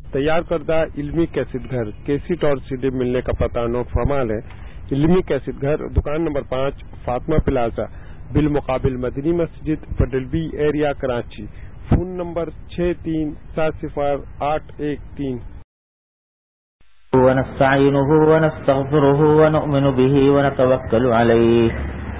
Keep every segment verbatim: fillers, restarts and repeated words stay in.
تیار کردہ علمی کیسٹ گھر کیسٹ اور سیڈی ملنے کا پتہ نوٹ فرما لیں۔ علمی کیسٹ گھر، دکان نمبر پانچ، فاطمہ پلازا، بالمقابل مدنی مسجد، پٹل B area, Karachi. Phone number چھ تین سات صفر آٹھ ایک تین۔ ونستعينه ونستغفره ونؤمن به ونتوكل عليه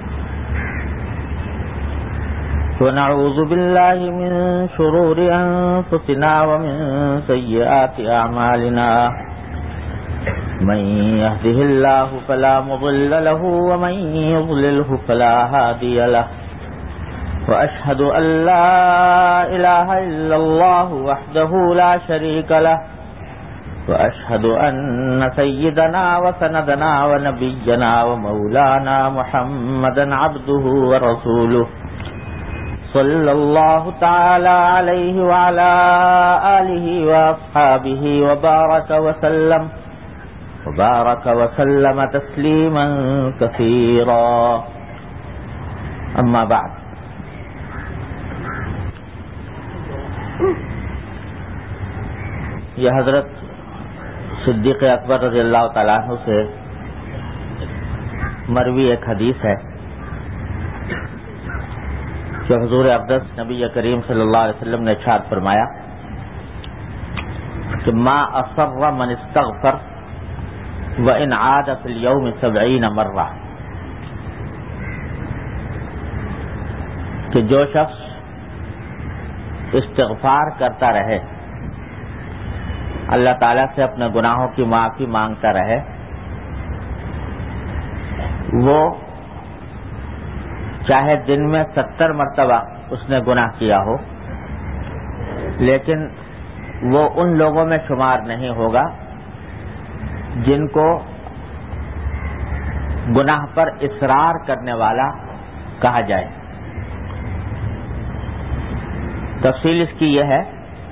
ونعوذ بالله من شرور أنفسنا ومن سيئات أعمالنا من يهده الله فلا مضل له ومن يضلله فلا هادي له وأشهد أن لا إله إلا الله وحده لا شريك له وأشهد أن سيدنا وسندنا ونبينا ومولانا محمدا عبده ورسوله صلى الله تعالى عليه وعلى آله وأصحابه وبارك وسلم وبارك وسلم تسليما كثيرا أما بعد یہ حضرت صدیق اکبر رضی اللہ تعالیٰ عنہ سے مروی ایک حدیث ہے کہ حضور اقدس نبی کریم صلی اللہ علیہ وسلم نے ارشاد فرمایا کہ ما اصر من استغفر وان عاد فی اليوم سبعین مرہ، کہ جو شخص استغفار کرتا رہے، اللہ تعالیٰ سے اپنے گناہوں کی معافی مانگتا رہے، وہ چاہے دن میں ستر مرتبہ اس نے گناہ کیا ہو، لیکن وہ ان لوگوں میں شمار نہیں ہوگا جن کو گناہ پر اصرار کرنے والا کہا جائے۔ تفصیل اس کی یہ ہے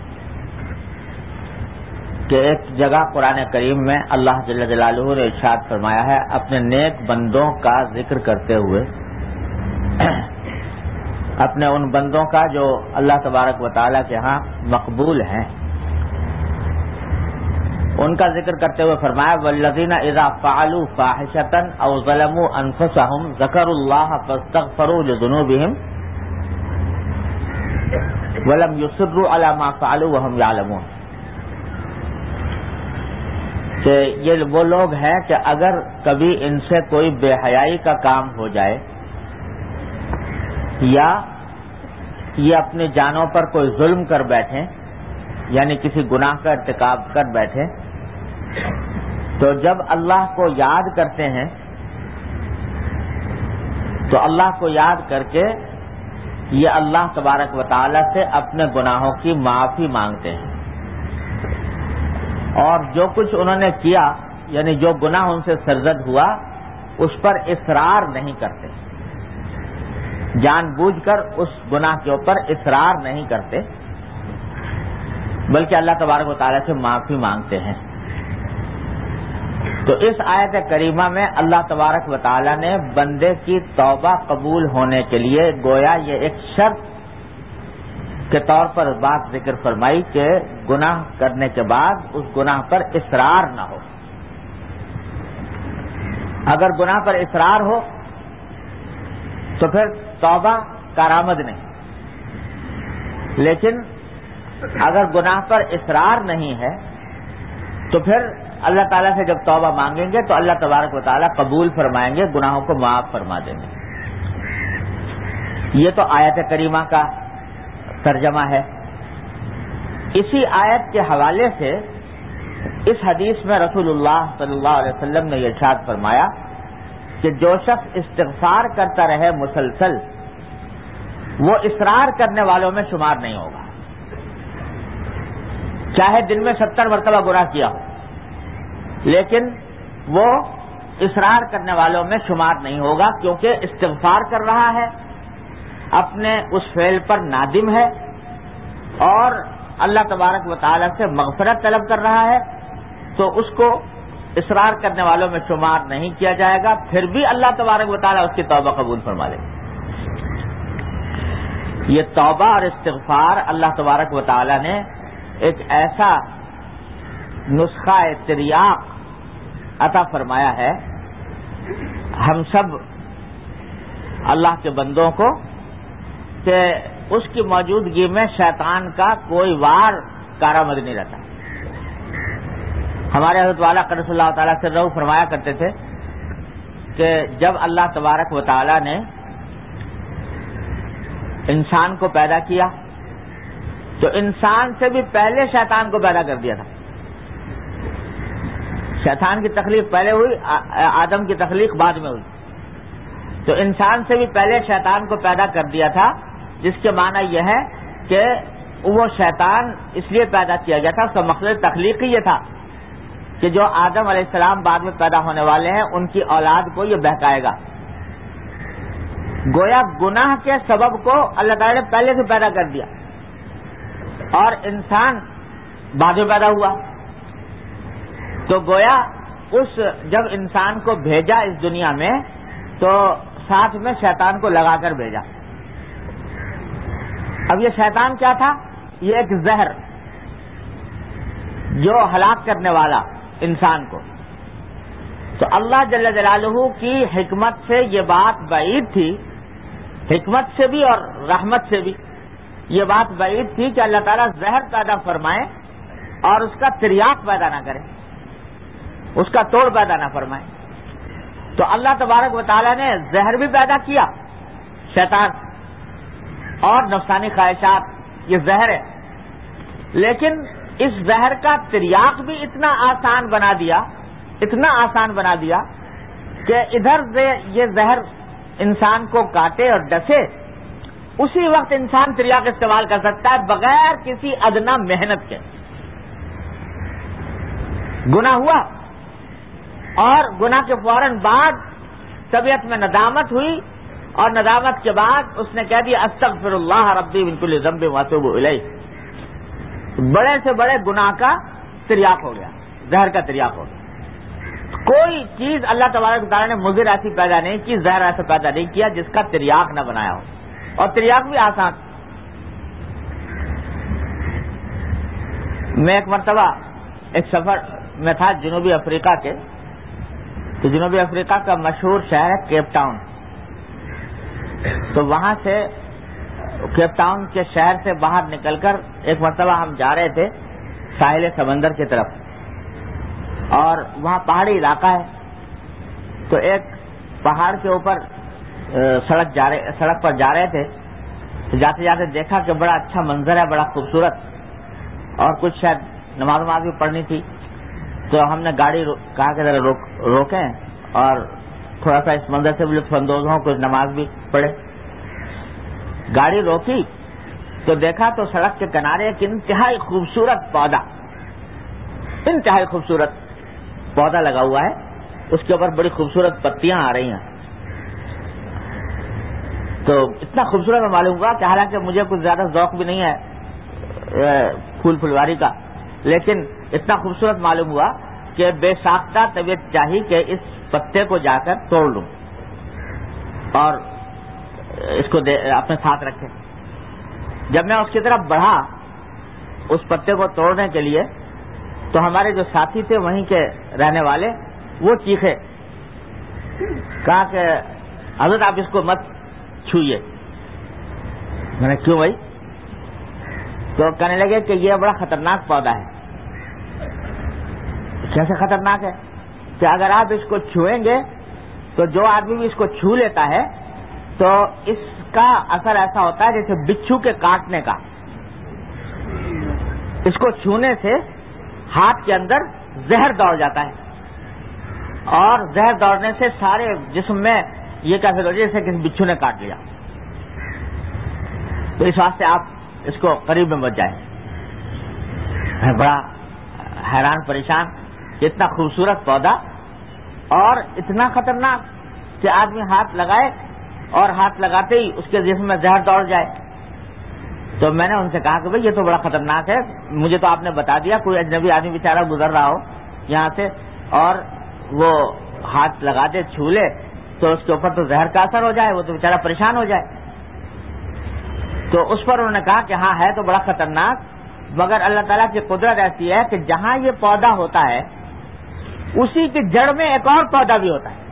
کہ ایک جگہ قرآن کریم میں اللہ جل جلالہ نے ارشاد فرمایا ہے اپنے نیک بندوں کا ذکر کرتے ہوئے، اپنے ان بندوں کا جو اللہ تبارک و تعالیٰ کے ہاں مقبول ہیں، ان کا ذکر کرتے ہوئے فرمایا والذین اذا فعلوا فاحشة او ظلموا انفسهم ذکروا اللہ فاستغفروا لذنوبهم ولم يصروا على ما فعلوا وهم يعلمون، کہ یہ وہ لوگ ہیں کہ اگر کبھی ان سے کوئی بے حیائی کا کام ہو جائے یا یہ اپنی جانوں پر کوئی ظلم کر بیٹھیں، یعنی کسی گناہ کا ارتکاب کر بیٹھیں، تو جب اللہ کو یاد کرتے ہیں تو اللہ کو یاد کر کے یہ اللہ تبارک و تعالی سے اپنے گناہوں کی معافی مانگتے ہیں، اور جو کچھ انہوں نے کیا یعنی جو گناہ ان سے سرزد ہوا اس پر اصرار نہیں کرتے، جان بوجھ کر اس گناہ کے اوپر اصرار نہیں کرتے، بلکہ اللہ تبارک و تعالیٰ سے معافی مانگتے ہیں۔ تو اس آیت کریمہ میں اللہ تبارک و تعالیٰ نے بندے کی توبہ قبول ہونے کے لیے گویا یہ ایک شرط کے طور پر بات ذکر فرمائی کہ گناہ کرنے کے بعد اس گناہ پر اصرار نہ ہو۔ اگر گناہ پر اصرار ہو تو پھر توبہ کارآمد نہیں، لیکن اگر گناہ پر اصرار نہیں ہے تو پھر اللہ تعالیٰ سے جب توبہ مانگیں گے تو اللہ تبارک و تعالیٰ قبول فرمائیں گے، گناہوں کو معاف فرما دیں گے۔ یہ تو آیت کریمہ کا ترجمہ ہے۔ اسی آیت کے حوالے سے اس حدیث میں رسول اللہ صلی اللہ علیہ وسلم نے یہ ارشاد فرمایا کہ جو شخص استغفار کرتا رہے مسلسل وہ اصرار کرنے والوں میں شمار نہیں ہوگا، چاہے دن میں ستر مرتبہ گناہ کیا ہو، لیکن وہ اصرار کرنے والوں میں شمار نہیں ہوگا، کیونکہ استغفار کر رہا ہے، اپنے اس فعل پر نادم ہے اور اللہ تبارک و تعالیٰ سے مغفرت طلب کر رہا ہے، تو اس کو اصرار کرنے والوں میں شمار نہیں کیا جائے گا، پھر بھی اللہ تبارک و تعالیٰ اس کی توبہ قبول فرما لے گا۔ یہ توبہ اور استغفار اللہ تبارک و تعالیٰ نے ایک ایسا نسخہ تریاق عطا فرمایا ہے ہم سب اللہ کے بندوں کو کہ اس کی موجودگی میں شیطان کا کوئی وار کارآمد نہیں رہتا. ہمارے حضرت والا قدس اللہ تعالیٰ سے رہو فرمایا کرتے تھے کہ جب اللہ تبارک و تعالیٰ نے انسان کو پیدا کیا تو انسان سے بھی پہلے شیطان کو پیدا کر دیا تھا. شیطان کی تخلیق پہلے ہوئی، آدم کی تخلیق بعد میں ہوئی. تو انسان سے بھی پہلے شیطان کو پیدا کر دیا تھا، جس کے معنی یہ ہے کہ وہ شیطان اس لیے پیدا کیا گیا تھا، اس کا مقصد تخلیق ہی یہ تھا کہ جو آدم علیہ السلام بعد میں پیدا ہونے والے ہیں ان کی اولاد کو یہ بہکائے گا. گویا گناہ کے سبب کو اللہ تعالیٰ نے پہلے سے پیدا کر دیا اور انسان بعد میں پیدا ہوا. تو گویا اس جب انسان کو بھیجا اس دنیا میں تو ساتھ میں شیطان کو لگا کر بھیجا. اب یہ شیطان کیا تھا؟ یہ ایک زہر جو ہلاک کرنے والا انسان کو. تو اللہ جل جلالہ کی حکمت سے یہ بات بعید تھی، حکمت سے بھی اور رحمت سے بھی یہ بات بعید تھی کہ اللہ تعالیٰ زہر پیدا فرمائے اور اس کا تریاق پیدا نہ کرے، اس کا توڑ پیدا نہ فرمائے. تو اللہ تبارک و تعالیٰ نے زہر بھی پیدا کیا، شیطان اور نفسانی خواہشات، یہ زہر ہے. لیکن اس زہر کا تریاق بھی اتنا آسان بنا دیا، اتنا آسان بنا دیا کہ ادھر سے یہ زہر انسان کو کاٹے اور ڈسے، اسی وقت انسان تریاق استعمال کر سکتا ہے بغیر کسی ادنا محنت کے. گناہ ہوا اور گناہ کے فوراً بعد طبیعت میں ندامت ہوئی اور ندامت کے بعد اس نے کہہ دیا استغفر اللہ ربی من کل ذنب واتوب الیہ. بڑے سے بڑے گناہ کا تریاق ہو گیا، زہر کا تریاق ہو گیا. کوئی چیز اللہ تبارک تعالیٰ نے مضر ایسی پیدا نہیں کی، زہر ایسا پیدا نہیں کیا جس کا تریاق نہ بنایا ہو، اور تریاق بھی آسان. میں ایک مرتبہ ایک سفر میں تھا جنوبی افریقہ کے. تو جنوبی افریقہ کا مشہور شہر ہے کیپ ٹاؤن. تو وہاں سے کیپ ٹاؤن کے شہر سے باہر نکل کر ایک مرتبہ ہم جا رہے تھے ساحل سمندر کی طرف، اور وہاں پہاڑی علاقہ ہے. تو ایک پہاڑ کے اوپر سڑک جا رہے سڑک پر جا رہے تھے. تو جاتے جاتے دیکھا کہ بڑا اچھا منظر ہے، بڑا خوبصورت، اور کچھ شاید نماز نماز بھی پڑھنی تھی. تو ہم نے گاڑی رو... کہا کہ ذرا روک روکیں اور تھوڑا سا اس منظر سے بھی لطف اندوز ہوں، کچھ نماز بھی پڑھے. گاڑی روکی تو دیکھا تو سڑک کے کنارے ایک انتہائی خوبصورت پودا، انتہائی خوبصورت پودا لگا ہوا ہے. اس کے اوپر بڑی خوبصورت پتیاں آ رہی ہیں. تو اتنا خوبصورت معلوم ہوا کہ حالانکہ مجھے کچھ زیادہ ذوق بھی نہیں ہے پھول پھلواری کا، لیکن اتنا خوبصورت معلوم ہوا کہ بے ساختہ طبیعت چاہی کہ اس پتے کو جا کر توڑ لوں اور اس کو اپنے ساتھ رکھے. جب میں اس کی طرف بڑھا اس پتے کو توڑنے کے لیے تو ہمارے جو ساتھی تھے وہیں کے رہنے والے وہ چیخے، کہا کہ حضرت آپ اس کو مت چھوئیے. میں نے کیوں بھائی؟ تو کہنے لگے کہ یہ بڑا خطرناک پودا ہے. کیسے خطرناک ہے؟ کہ اگر آپ اس کو چھوئیں گے تو جو آدمی بھی اس کو چھو لیتا ہے تو اس کا اثر ایسا ہوتا ہے جیسے بچھو کے کاٹنے کا. اس کو چھونے سے ہاتھ کے اندر زہر دوڑ جاتا ہے اور زہر دوڑنے سے سارے جسم میں یہ کیسے ہو جیسے کسی بچھو نے کاٹ لیا. تو اس واسطے آپ اس کو قریب میں مت جائیں. میں بڑا حیران پریشان کہ اتنا خوبصورت پودا اور اتنا خطرناک کہ آدمی ہاتھ لگائے اور ہاتھ لگاتے ہی اس کے جسم میں زہر دوڑ جائے. تو میں نے ان سے کہا کہ بھائی یہ تو بڑا خطرناک ہے، مجھے تو آپ نے بتا دیا کوئی اجنبی آدمی بیچارہ گزر رہا ہو یہاں سے اور وہ ہاتھ لگا دے چھو لے تو اس کے اوپر تو زہر کا اثر ہو جائے، وہ تو بیچارہ پریشان ہو جائے. تو اس پر انہوں نے کہا کہ ہاں ہے تو بڑا خطرناک، مگر اللہ تعالیٰ کی قدرت ایسی ہے کہ جہاں یہ پودا ہوتا ہے اسی کی جڑ میں ایک اور پودا بھی ہوتا ہے،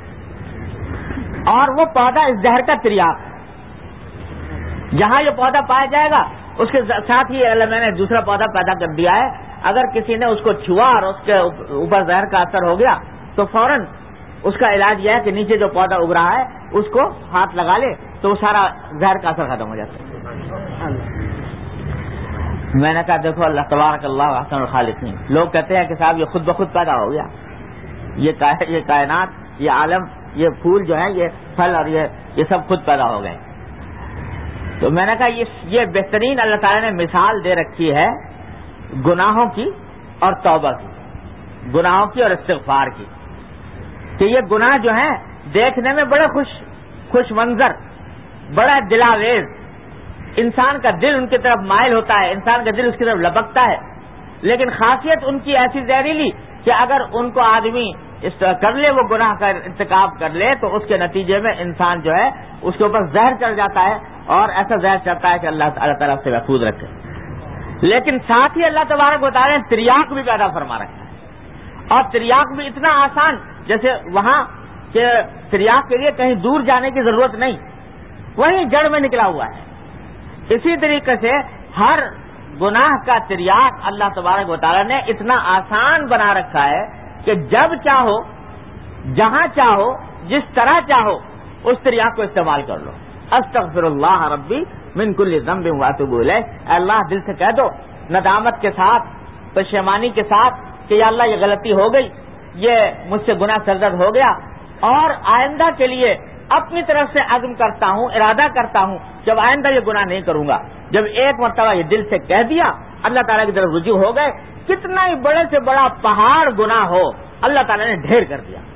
اور وہ پودا اس زہر کا تریاق ہے۔ جہاں یہ پودا پایا جائے گا اس کے ساتھ ہی اللہ میں نے دوسرا پودا پیدا کر دیا ہے، اگر کسی نے اس کو چھوا اور اس کے اوپر زہر کا اثر ہو گیا تو فوراً اس کا علاج یہ ہے کہ نیچے جو پودا اگ رہا ہے اس کو ہاتھ لگا لے تو وہ سارا زہر کا اثر ختم ہو جاتا ہے۔ میں نے کہا دیکھو اللہ تبارک اللہ احسن الخالقین، لوگ کہتے ہیں کہ صاحب یہ خود بخود پیدا ہو گیا، یہ یہ کائنات، یہ عالم، یہ پھول جو ہے، یہ پھل اور یہ یہ سب خود پیدا ہو گئے۔ تو میں نے کہا یہ بہترین اللہ تعالیٰ نے مثال دے رکھی ہے گناہوں کی اور توبہ کی، گناہوں کی اور استغفار کی، کہ یہ گناہ جو ہیں دیکھنے میں بڑے خوش خوش منظر، بڑا دلاویز، انسان کا دل ان کی طرف مائل ہوتا ہے، انسان کا دل اس کی طرف لبکتا ہے، لیکن خاصیت ان کی ایسی زہریلی کہ اگر ان کو آدمی اس طرح کر لے، وہ گناہ کا ارتکاب کر لے، تو اس کے نتیجے میں انسان جو ہے اس کے اوپر زہر چڑھ جاتا ہے، اور ایسا زہر چڑھتا ہے کہ اللہ اللہ تعالیٰ سے محفوظ رکھے۔ لیکن ساتھ ہی اللہ تبارک و تعالیٰ نے تریاق بھی پیدا فرما رکھا ہے، اور تریاق بھی اتنا آسان، جیسے وہاں کہ تریاق کے لیے کہیں دور جانے کی ضرورت نہیں، وہیں جڑ میں نکلا ہوا ہے۔ اسی طریقے سے ہر گناہ کا تریاق اللہ تبارک و تعالیٰ نے اتنا آسان بنا رکھا ہے کہ جب چاہو، جہاں چاہو، جس طرح چاہو اس تریاق کو استعمال کر لو۔ استغفر اللہ ربی من کل ذنب واتوب الیہ، اللہ دل سے کہہ دو، ندامت کے ساتھ، پشیمانی کے ساتھ کہ یا اللہ یہ غلطی ہو گئی، یہ مجھ سے گناہ سرزد ہو گیا، اور آئندہ کے لیے اپنی طرف سے عزم کرتا ہوں، ارادہ کرتا ہوں جب آئندہ یہ گناہ نہیں کروں گا۔ جب ایک مرتبہ یہ دل سے کہہ دیا، اللہ تعالیٰ کی طرف رجوع ہو گئے، کتنا ہی بڑے سے بڑا پہاڑ گناہ ہو اللہ تعالیٰ نے ڈھیر کر دیا۔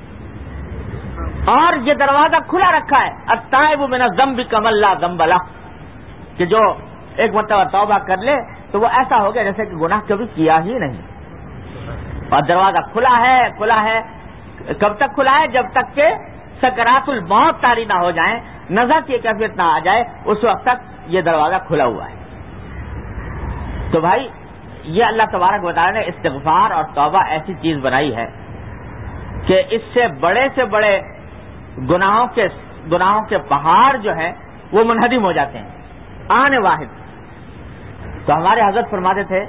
اور یہ دروازہ کھلا رکھا ہے، التائب من الذنب کمن لا ذنب لہ، کہ جو ایک مرتبہ توبہ کر لے تو وہ ایسا ہو گیا جیسے کہ گناہ کبھی کیا ہی نہیں۔ اور دروازہ کھلا ہے، کھلا ہے، کب تک کھلا ہے؟ جب تک کہ سکرات الموت طاری نہ ہو جائیں، نزع کی کیفیت نہ آ جائے، اس وقت تک یہ دروازہ کھلا ہوا ہے۔ تو بھائی یہ اللہ تبارک و تعالیٰ نے استغفار اور توبہ ایسی چیز بنائی ہے کہ اس سے بڑے سے بڑے گناہوں کے گناہوں کے پہاڑ جو ہیں وہ منہدم ہو جاتے ہیں آن واحد۔ تو ہمارے حضرت فرماتے تھے،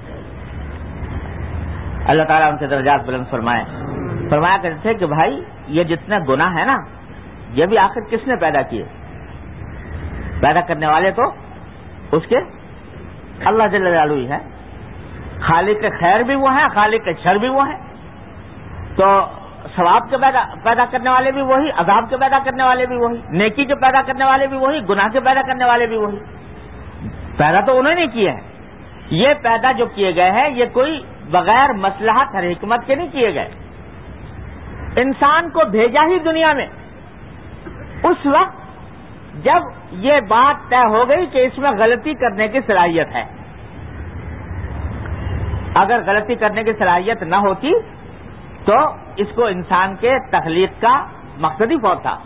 اللہ تعالیٰ ان کے درجات بلند فرمائے، فرمایا کرتے تھے کہ بھائی یہ جتنے گناہ ہیں نا، یہ بھی آخر کس نے پیدا کیے؟ پیدا کرنے والے تو اس کے اللہ جل جلالہ ہی ہے، خالق کے خیر بھی وہ ہیں، خالق کے شر بھی وہ ہیں۔ تو ثواب کے پیدا پیدا کرنے والے بھی وہی، عذاب کے پیدا کرنے والے بھی وہی، نیکی کے پیدا کرنے والے بھی وہی، گناہ کے پیدا کرنے والے بھی وہی۔ پیدا تو انہوں نے کیے ہیں، یہ پیدا جو کیے گئے ہیں یہ کوئی بغیر مصلحت اور حکمت کے نہیں کیے گئے۔ انسان کو بھیجا ہی دنیا میں اس وقت جب یہ بات طے ہو گئی کہ اس میں غلطی کرنے کی صلاحیت ہے۔ اگر غلطی کرنے کی صلاحیت نہ ہوتی تو اس کو انسان کے تخلیق کا مقصد ہی فوت تھا۔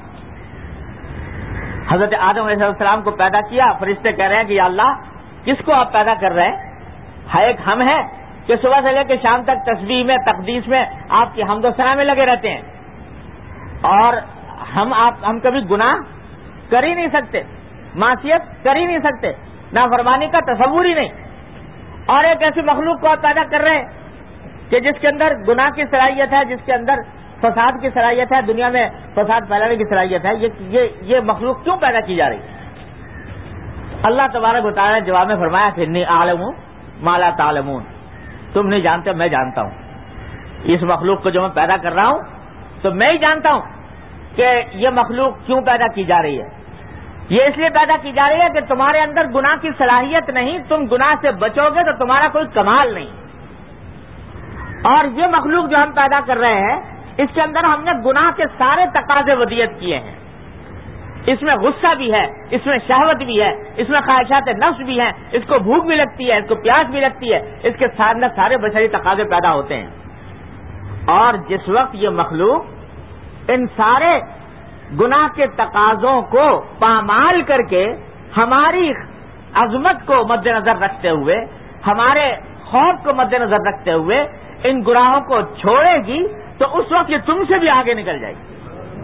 حضرت آدم علیہ السلام کو پیدا کیا، فرشتے کہہ رہے ہیں کہ یا اللہ کس کو آپ پیدا کر رہے ہیں؟ ایک ہم ہیں کہ صبح سے لے کے شام تک تسبیح میں، تقدیس میں، آپ کی حمد و ثنا میں لگے رہتے ہیں، اور ہم آپ ہم کبھی گناہ کر ہی نہیں سکتے، معصیت کر ہی نہیں سکتے، نافرمانی کا تصور ہی نہیں، اور ایک ایسی مخلوق کو آپ پیدا کر رہے ہیں کہ جس کے اندر گناہ کی صلاحیت ہے، جس کے اندر فساد کی صلاحیت ہے، دنیا میں فساد پھیلانے کی صلاحیت ہے، یہ یہ یہ مخلوق کیوں پیدا کی جا رہی ہے؟ اللہ تبارک و تعالیٰ نے جواب میں فرمایا کہ انی اعلم ما لا تعلمون، تم نہیں جانتے میں جانتا ہوں۔ اس مخلوق کو جو میں پیدا کر رہا ہوں تو میں ہی جانتا ہوں کہ یہ مخلوق کیوں پیدا کی جا رہی ہے۔ یہ اس لیے پیدا کی جا رہی ہے کہ تمہارے اندر گناہ کی صلاحیت نہیں، تم گناہ سے بچو گے تو تمہارا کوئی کمال نہیں۔ اور یہ مخلوق جو ہم پیدا کر رہے ہیں اس کے اندر ہم نے گناہ کے سارے تقاضے ودیت کیے ہیں۔ اس میں غصہ بھی ہے، اس میں شہوت بھی ہے، اس میں خواہشات نفس بھی ہیں، اس کو بھوک بھی لگتی ہے، اس کو پیاس بھی لگتی ہے، اس کے اندر سارے بشری تقاضے پیدا ہوتے ہیں۔ اور جس وقت یہ مخلوق ان سارے گناہ کے تقاضوں کو پامال کر کے ہماری عظمت کو مد نظر رکھتے ہوئے، ہمارے خوف کو مد نظر رکھتے ہوئے ان گناہوں کو چھوڑے گی تو اس وقت یہ تم سے بھی آگے نکل جائے گی.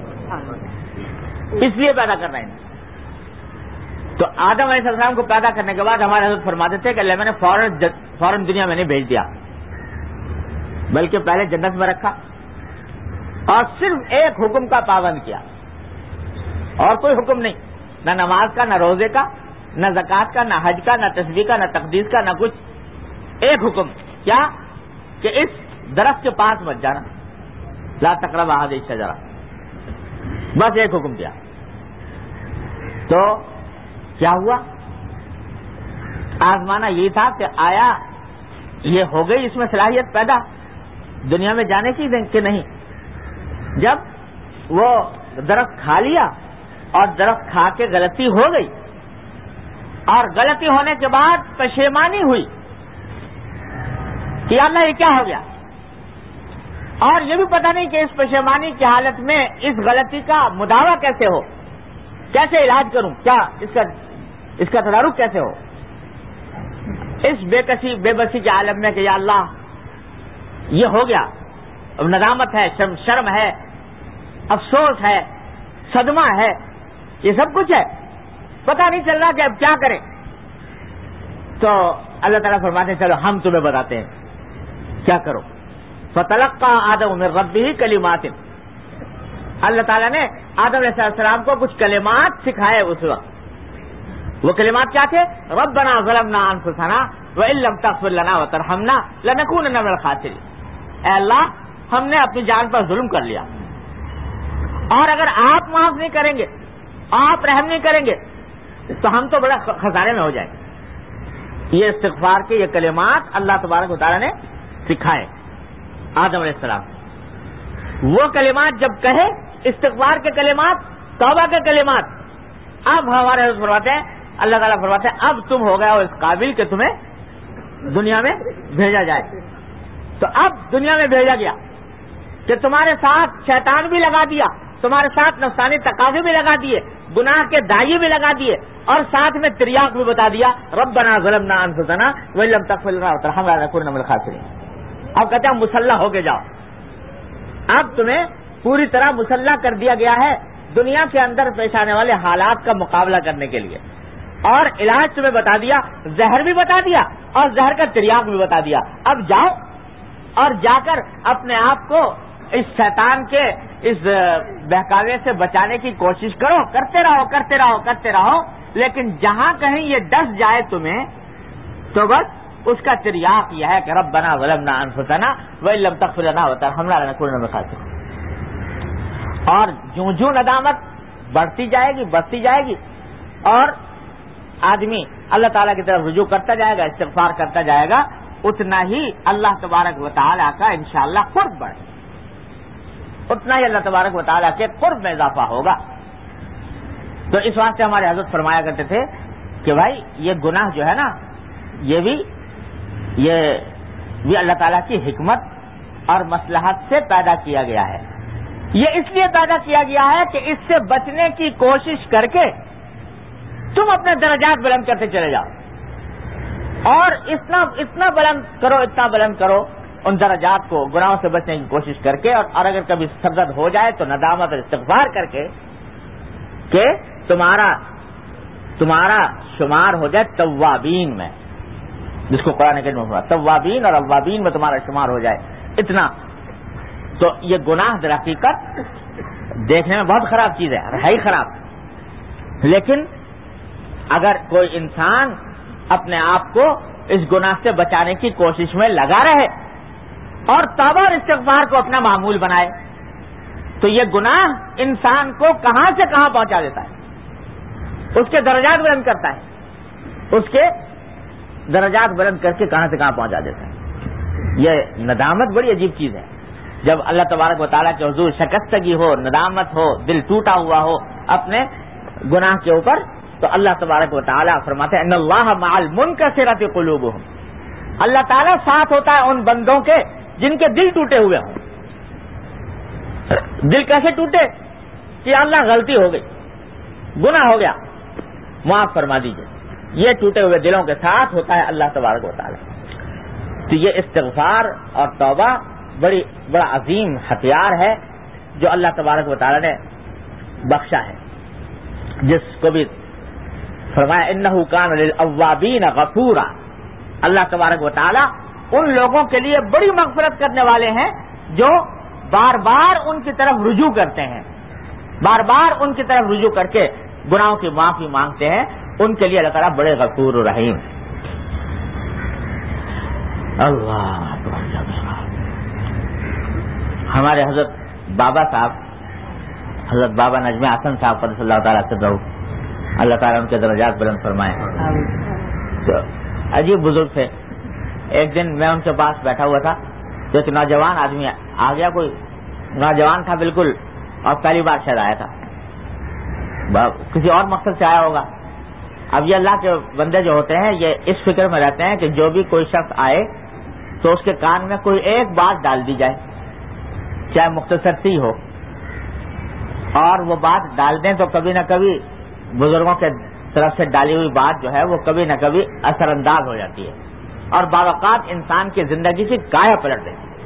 اس لیے پیدا کر رہے ہیں. تو آدم علیہ السلام کو پیدا کرنے کے بعد ہمارے حضرت فرماتے تھے کہ اللہ میں نے فوراً فوراً دنیا میں نہیں بھیج دیا، بلکہ پہلے جنت میں رکھا اور صرف ایک حکم کا پابند کیا، اور کوئی حکم نہیں، نہ نماز کا، نہ روزے کا، نہ زکوٰۃ کا، نہ حج کا، نہ تسبیح کا، نہ تقدیس کا، نہ کچھ. ایک حکم کیا کہ اس درخت کے پاس مت جانا، لا تقربوا هذه الشجرة، بس ایک حکم دیا. تو کیا ہوا؟ آزمانا یہ تھا کہ آیا یہ ہو گئی اس میں صلاحیت پیدا دنیا میں جانے کی کہ نہیں. جب وہ درخت کھا لیا اور درخت کھا کے غلطی ہو گئی اور غلطی ہونے کے بعد پشیمانی ہوئی کہ اللہ یہ کیا ہو گیا، اور یہ بھی پتہ نہیں کہ اس پشیمانی کی حالت میں اس غلطی کا مداوع کیسے ہو، کیسے علاج کروں، کیا اس کا اس کا تدارک کیسے ہو. اس بے کسی بے بسی کے عالم میں کہ یا اللہ یہ ہو گیا، اب ندامت ہے، شرم, شرم ہے، افسوس ہے، صدمہ ہے، یہ سب کچھ ہے، پتہ نہیں چل رہا کہ اب کیا کریں. تو اللہ تعالیٰ فرماتے ہیں چلو ہم تمہیں بتاتے ہیں کیا کرو. فتلقى آدم من ربه کلمات، اللہ تعالیٰ نے آدم علیہ السلام کو کچھ کلمات سکھائے اس وقت. وہ کلمات کیا تھے؟ ربنا ظلمنا انفسنا وان لم تغفر لنا وترحمنا لنكونن من الخاسرین. اے اللہ ہم نے اپنی جان پر ظلم کر لیا، اور اگر آپ معاف نہیں کریں گے، آپ رحم نہیں کریں گے تو ہم تو بڑا خسارے میں ہو جائیں گے. یہ استغفار کے یہ کلمات اللہ تبارک و تعالیٰ نے سکھائے آدم علیہ السلام. وہ کلمات جب کہے، استغفار کے کلمات، توبہ کے کلمات، اب ہمارے حضرت فرماتے ہیں، اللہ تعالیٰ فرماتے ہیں اب تم ہو گئے ہو اس قابل کہ تمہیں دنیا میں بھیجا جائے. تو اب دنیا میں بھیجا گیا کہ تمہارے ساتھ شیطان بھی لگا دیا، تمہارے ساتھ نفسانی تقاضے بھی لگا دیے، گناہ کے دائی بھی لگا دیے، اور ساتھ میں تریاق بھی بتا دیا ربنا ظلمنا انفسنا وان لم تغفر لنا وترحمنا لنكونن من الخاسرین. اب کہتے ہیں مسلح ہو کے جاؤ. اب تمہیں پوری طرح مسلح کر دیا گیا ہے دنیا کے اندر پیش آنے والے حالات کا مقابلہ کرنے کے لیے، اور علاج تمہیں بتا دیا، زہر بھی بتا دیا اور زہر کا تریاق بھی بتا دیا. اب جاؤ اور جا کر اپنے آپ کو اس شیطان کے اس بہکاوے سے بچانے کی کوشش کرو، کرتے رہو کرتے رہو کرتے رہو لیکن جہاں کہیں یہ ڈس جائے تمہیں تو بس اس کا تریاق یہ ہے کہ ربنا ظلمنا انفسنا وان لم تغفر لنا وترحمنا لنكونن من الخاسرین. اور جوں جوں ندامت بڑھتی جائے گی بڑھتی جائے گی اور آدمی اللہ تعالیٰ کی طرف رجوع کرتا جائے گا، استغفار کرتا جائے گا، اتنا ہی اللہ تبارک و تعالیٰ کا انشاءاللہ قرب بڑھے، اتنا ہی اللہ تبارک و تعالیٰ کے قرب میں اضافہ ہوگا. تو اس واسطے ہمارے حضرت فرمایا کرتے تھے کہ بھائی یہ گناہ جو ہے نا، یہ بھی یہ بھی اللہ تعالیٰ کی حکمت اور مصلحت سے پیدا کیا گیا ہے. یہ اس لیے پیدا کیا گیا ہے کہ اس سے بچنے کی کوشش کر کے تم اپنے درجات بلند کرتے چلے جاؤ، اور اتنا اتنا بلند کرو اتنا بلند کرو ان درجات کو گناہوں سے بچنے کی کوشش کر کے، اور, اور اگر کبھی سرزد ہو جائے تو ندامت اور استغفار کر کے کہ تمہارا تمہارا شمار ہو جائے توابین میں، جس کو قرآن کریم میں توابین اور اوابین میں تمہارا شمار ہو جائے. اتنا تو یہ گناہ در حقیقت دیکھنے میں بہت خراب چیز ہے، ہے ہی خراب، لیکن اگر کوئی انسان اپنے آپ کو اس گناہ سے بچانے کی کوشش میں لگا رہے اور توبہ اور استغفار کو اپنا معمول بنائے تو یہ گناہ انسان کو کہاں سے کہاں پہنچا دیتا ہے، اس کے درجات بلند کرتا ہے، اس کے درجات بلند کر کے کہاں سے کہاں پہنچا دیتا ہے. یہ ندامت بڑی عجیب چیز ہے. جب اللہ تبارک و تعالیٰ کے حضور شکستگی ہو، ندامت ہو، دل ٹوٹا ہوا ہو اپنے گناہ کے اوپر، تو اللہ تبارک و تعالیٰ فرماتے ہیں ان اللہ مع المنکسرۃ قلوبہم، اللہ تعالیٰ ساتھ ہوتا ہے ان بندوں کے جن کے دل ٹوٹے ہوئے ہوں. دل کیسے ٹوٹے کہ اللہ غلطی ہو گئی، گناہ ہو گیا، معاف فرما دیجیے. یہ ٹوٹے ہوئے دلوں کے ساتھ ہوتا ہے اللہ تبارک و تعالی. تو یہ استغفار اور توبہ بڑی بڑا عظیم ہتھیار ہے جو اللہ تبارک و تعالی نے بخشا ہے. جس کو بھی فرمایا انہ کان للاوابین غفورا، اللہ تبارک و تعالی ان لوگوں کے لیے بڑی مغفرت کرنے والے ہیں جو بار بار ان کی طرف رجوع کرتے ہیں، بار بار ان کی طرف رجوع کر کے گناہوں کی معافی مانگتے ہیں. ان کے لیے اللہ تعالیٰ بڑے غفور و رحیم. اللہ ہمارے حضرت بابا صاحب، حضرت بابا نجم حسن صاحب قدس اللہ تعالیٰ سے رہو، اللہ تعالیٰ ان کے درجات بلند فرمائے. تو عجیب بزرگ تھے. ایک دن میں ان کے پاس بیٹھا ہوا تھا تو ایک نوجوان آدمی آ گیا، کوئی نوجوان تھا بالکل، اور پہلی بار شاید آیا تھا، کسی اور مقصد سے آیا ہوگا. اب یہ اللہ کے بندے جو ہوتے ہیں یہ اس فکر میں رہتے ہیں کہ جو بھی کوئی شخص آئے تو اس کے کان میں کوئی ایک بات ڈال دی جائے، چاہے مختصر سی ہو، اور وہ بات ڈال دیں تو کبھی نہ کبھی بزرگوں کے طرف سے ڈالی ہوئی بات جو ہے وہ کبھی نہ کبھی اثر انداز ہو جاتی ہے اور بعض اوقات انسان کی زندگی کی کایا پلٹ دیتی ہے.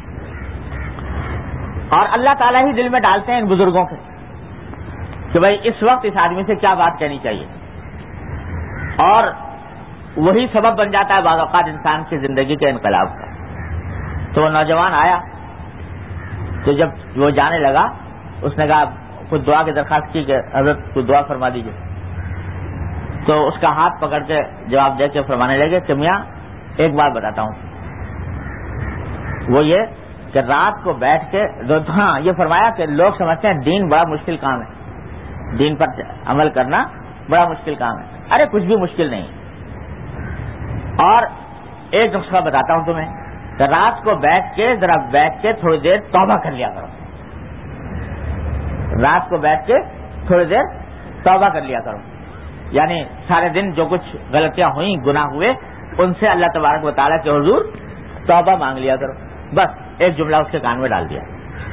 اور اللہ تعالیٰ ہی دل میں ڈالتے ہیں ان بزرگوں کے کہ بھائی اس وقت اس آدمی سے کیا بات کہنی چاہیے، اور وہی سبب بن جاتا ہے بعض اوقات انسان کی زندگی کے انقلاب کا. تو وہ نوجوان آیا تو جب وہ جانے لگا اس نے کہا کچھ دعا کی درخواست کی کہ حضرت کچھ دعا فرما دیجیے. تو اس کا ہاتھ پکڑ کے جواب دے کے فرمانے لگے کہ میاں ایک بات بتاتا ہوں، وہ یہ کہ رات کو بیٹھ کے، ہاں یہ فرمایا کہ لوگ سمجھتے ہیں دین بڑا مشکل کام ہے، دین پر عمل کرنا بڑا مشکل کام ہے. ارے کچھ بھی مشکل نہیں. اور ایک نسخہ بتاتا ہوں تمہیں کہ رات کو بیٹھ کے ذرا بیٹھ کے تھوڑی دیر توبہ کر لیا کرو، رات کو بیٹھ کے تھوڑی دیر توبہ کر لیا کرو. یعنی سارے دن جو کچھ غلطیاں ہوئیں، گناہ ہوئے، ان سے اللہ تبارک و تعالیٰ کے حضور توبہ مانگ لیا کرو. بس ایک جملہ اس کے کان میں ڈال دیا.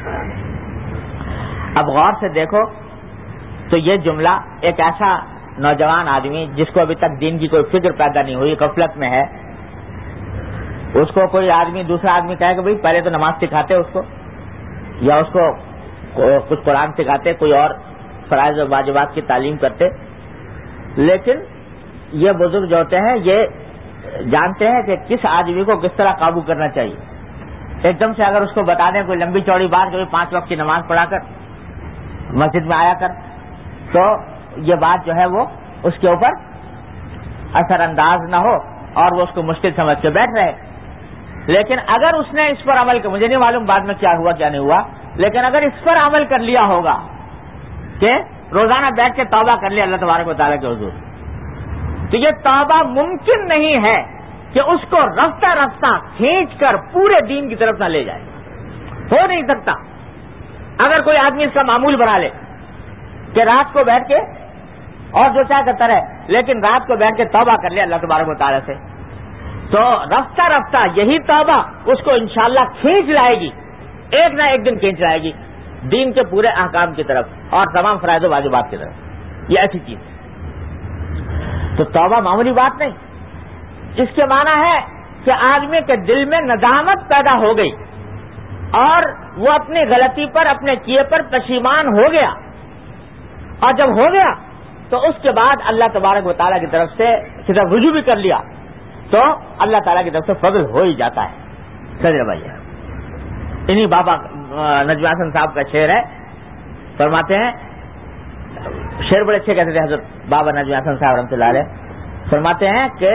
اب غور سے دیکھو تو یہ جملہ ایک ایسا نوجوان آدمی جس کو ابھی تک دین کی کوئی فکر پیدا نہیں ہوئی، غفلت میں ہے، اس کو کوئی آدمی دوسرا آدمی کہے کہ بھائی پہلے تو نماز سکھاتے اس کو، یا اس کو کچھ قرآن سکھاتے، کوئی اور فرائض و واجبات کی تعلیم کرتے. لیکن یہ بزرگ جو ہوتے ہیں یہ جانتے ہیں کہ کس آدمی کو کس طرح قابو کرنا چاہیے. ایک دم سے اگر اس کو بتا دیں کوئی لمبی چوڑی بات کہ پانچ وقت کی نماز پڑھا کر مسجد میں آیا کر، تو یہ بات جو ہے وہ اس کے اوپر اثر انداز نہ ہو اور وہ اس کو مشکل سمجھ کے بیٹھ رہے. لیکن اگر اس نے اس پر عمل کیا، مجھے نہیں معلوم بعد میں کیا ہوا کیا نہیں ہوا، لیکن اگر اس پر عمل کر لیا ہوگا کہ روزانہ بیٹھ کے توبہ کر لیا اللہ تبارک و تعالیٰ کے حضور، تو یہ توبہ ممکن نہیں ہے کہ اس کو رفتہ رفتہ کھینچ کر پورے دین کی طرف نہ لے جائے. ہو نہیں سکتا. اگر کوئی آدمی اس کا معمول بنا لے کہ رات کو بیٹھ کے اور جو چاہ کرتا رہے لیکن رات کو بیٹھ کے توبہ کر لیا اللہ تبارک و تعالیٰ سے، تو رفتہ رفتہ یہی توبہ اس کو انشاءاللہ کھینچ لائے گی، ایک نہ ایک دن کھینچ لائے گی دین کے پورے احکام کی طرف اور تمام فرائض و واجبات کی طرف. یہ ایسی چیز ہے. تو توبہ معمولی بات نہیں. اس کے معنی ہے کہ آدمی کے دل میں ندامت پیدا ہو گئی اور وہ اپنی غلطی پر، اپنے کیے پر پشیمان ہو گیا، اور جب ہو گیا تو اس کے بعد اللہ تبارک و تعالیٰ کی طرف سے صرف رجوع بھی کر لیا تو اللہ تعالیٰ کی طرف سے فضل ہو ہی جاتا ہے. سجدہ بھائی انہی بابا نجم حسن صاحب کا شعر ہے. فرماتے ہیں، شعر بڑے اچھے کہتے تھے حضرت بابا نجم حسن صاحب رحمۃ اللہ علیہ. فرماتے ہیں کہ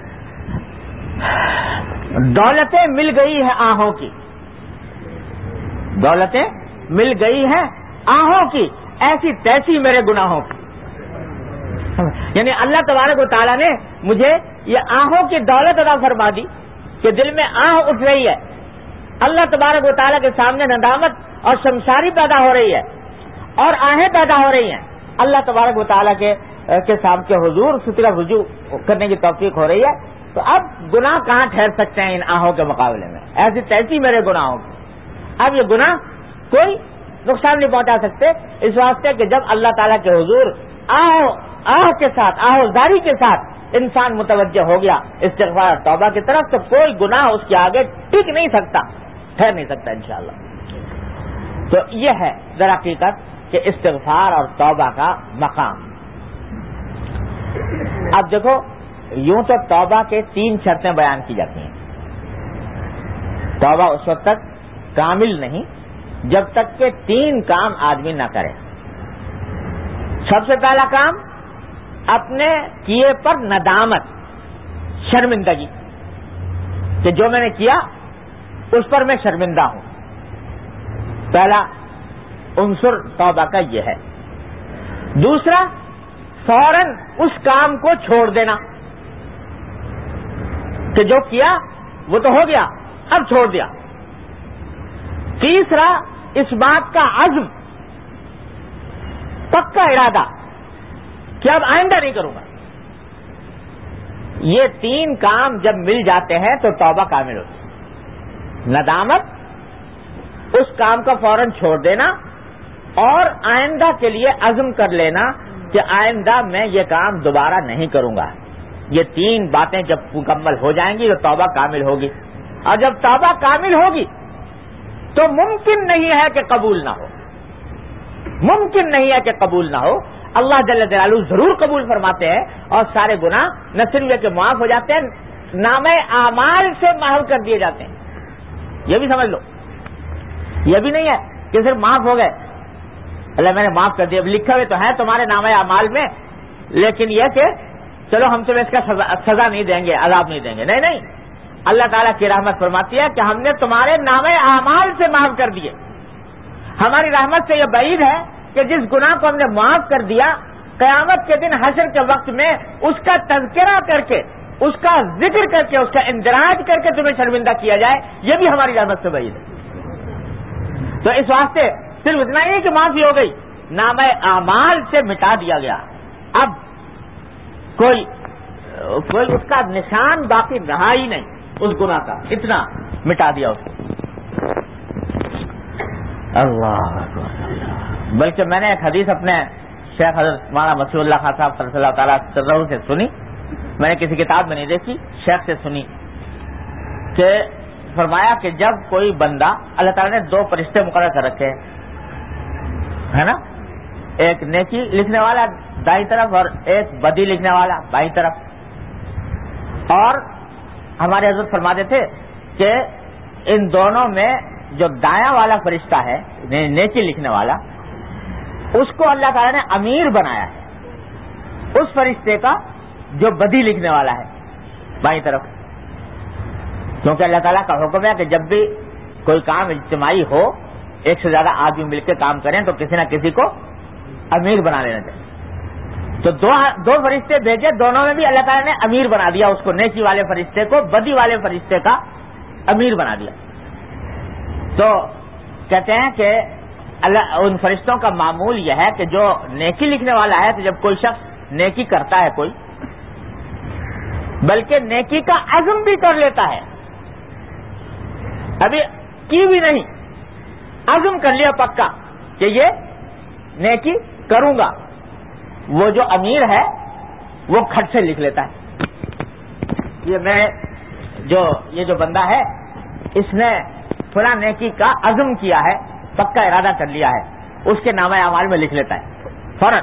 دولتیں مل گئی ہے آہوں کی، دولتیں مل گئی ہیں آہوں کی، ایسی تیسی میرے گناہوں کی. یعنی اللہ تبارک و تعالیٰ نے مجھے یہ آہوں کی دولت عطا فرما دی کہ دل میں آہ اٹھ رہی ہے، اللہ تبارک و تعالیٰ کے سامنے ندامت اور شمشاری پیدا ہو رہی ہے اور آہیں پیدا ہو رہی ہیں. اللہ تبارک و تعالیٰ کے کے سامنے کے حضور اس طرح رجوع کرنے کی توفیق ہو رہی ہے. تو اب گناہ کہاں ٹھہر سکتے ہیں ان آہوں کے مقابلے میں؟ ایسی تیسی میرے گناہوں کی. اب یہ گناہ کوئی نقصان نہیں پہنچا سکتے، اس واسطے کہ جب اللہ تعالیٰ کے حضور آہ آہ کے ساتھ آہوزاری کے ساتھ انسان متوجہ ہو گیا استغفار اور توبہ کی طرف، تو کوئی گناہ اس کے آگے ٹک نہیں سکتا، ٹھہر نہیں سکتا انشاءاللہ۔ تو یہ ہے در حقیقت کہ استغفار اور توبہ کا مقام۔ اب دیکھو، یوں تو توبہ کے تین شرطیں بیان کی جاتی ہیں۔ توبہ اس وقت تک کامل نہیں جب تک کہ تین کام آدمی نہ کرے۔ سب سے پہلا کام اپنے کیے پر ندامت، شرمندگی، کہ جو میں نے کیا اس پر میں شرمندہ ہوں۔ پہلا عنصر توبہ کا یہ ہے۔ دوسرا، فوراً اس کام کو چھوڑ دینا کہ جو کیا وہ تو ہو گیا، اب چھوڑ دیا۔ تیسرا، اس بات کا عزم، پکا ارادہ کہ اب آئندہ نہیں کروں گا۔ یہ تین کام جب مل جاتے ہیں تو توبہ کامل ہوتی ہے۔ ندامت، اس کام کا فوراً چھوڑ دینا، اور آئندہ کے لیے عزم کر لینا کہ آئندہ میں یہ کام دوبارہ نہیں کروں گا۔ یہ تین باتیں جب مکمل ہو جائیں گی تو توبہ کامل ہوگی، اور جب توبہ کامل ہوگی تو ممکن نہیں ہے کہ قبول نہ ہو، ممکن نہیں ہے کہ قبول نہ ہو۔ اللہ جل جلالہ ضرور قبول فرماتے ہیں، اور سارے گناہ نہ صرف یہ کہ معاف ہو جاتے ہیں، نامہ اعمال سے محو کر دیے جاتے ہیں۔ یہ بھی سمجھ لو، یہ بھی نہیں ہے کہ صرف معاف ہو گئے، اللہ میں نے معاف کر دیا، لکھے ہوئے تو ہیں تمہارے نامہ اعمال میں، لیکن یہ کہ چلو ہم تمہیں اس کا سزا, سزا نہیں دیں گے، عذاب نہیں دیں گے۔ نہیں نہیں، اللہ تعالیٰ کی رحمت فرماتی ہے کہ ہم نے تمہارے نامہ اعمال سے معاف کر دیے۔ ہماری رحمت سے یہ بعید ہے کہ جس گناہ کو ہم نے معاف کر دیا، قیامت کے دن حشر کے وقت میں اس کا تذکرہ کر کے، اس کا ذکر کر کے، اس کا اندراج کر کے تمہیں شرمندہ کیا جائے، یہ بھی ہماری رحمت سے بعید ہے۔ تو اس واسطے صرف اتنا ہی نہیں کہ معافی ہو گئی، نامہ اعمال سے مٹا دیا گیا، اب کوئی کوئی اس کا نشان باقی رہا ہی نہیں اس گناہ کا، اتنا مٹا دیا اس کو۔ اللہ اکبر۔ بلکہ میں نے ایک حدیث اپنے شیخ حضرت مولانا مسیح اللہ خان صاحب صلی اللہ تعالیٰ سے سنی، میں نے کسی کتاب میں نہیں دیکھی، شیخ سے سنی، کہ فرمایا کہ جب کوئی بندہ، اللہ تعالیٰ نے دو فرشتے مقرر کر رکھے ہیں، ہے نا، ایک نیکی لکھنے والا دائیں طرف اور ایک بدی لکھنے والا بائیں طرف، اور ہمارے حضرت فرماتے تھے کہ ان دونوں میں جو دایاں والا فرشتہ ہے نیکی لکھنے والا، اس کو اللہ تعالیٰ نے امیر بنایا ہے اس فرشتے کا جو بدی لکھنے والا ہے بائیں طرف، کیونکہ اللہ تعالیٰ کا حکم ہے کہ جب بھی کوئی کام اجتماعی ہو، ایک سے زیادہ آدمی مل کے کام کریں تو کسی نہ کسی کو امیر بنا لینا چاہیے۔ تو دو دو فرشتے بھیجے، دونوں میں بھی اللہ تعالیٰ نے امیر بنا دیا اس کو، نیکی والے فرشتے کو بدی والے فرشتے کا امیر بنا دیا۔ تو کہتے ہیں کہ اللہ ان فرشتوں کا معمول یہ ہے کہ جو نیکی لکھنے والا ہے، تو جب کوئی شخص نیکی کرتا ہے کوئی، بلکہ نیکی کا عزم بھی کر لیتا ہے، ابھی کی بھی نہیں، عزم کر لیا پکا کہ یہ نیکی کروں گا، وہ جو امیر ہے وہ کھٹ سے لکھ لیتا ہے، یہ میں جو یہ جو بندہ ہے اس نے فلاں نیکی کا عزم کیا ہے، پکا ارادہ کر لیا ہے، اس کے نامہ اعمال میں لکھ لیتا ہے فوراً،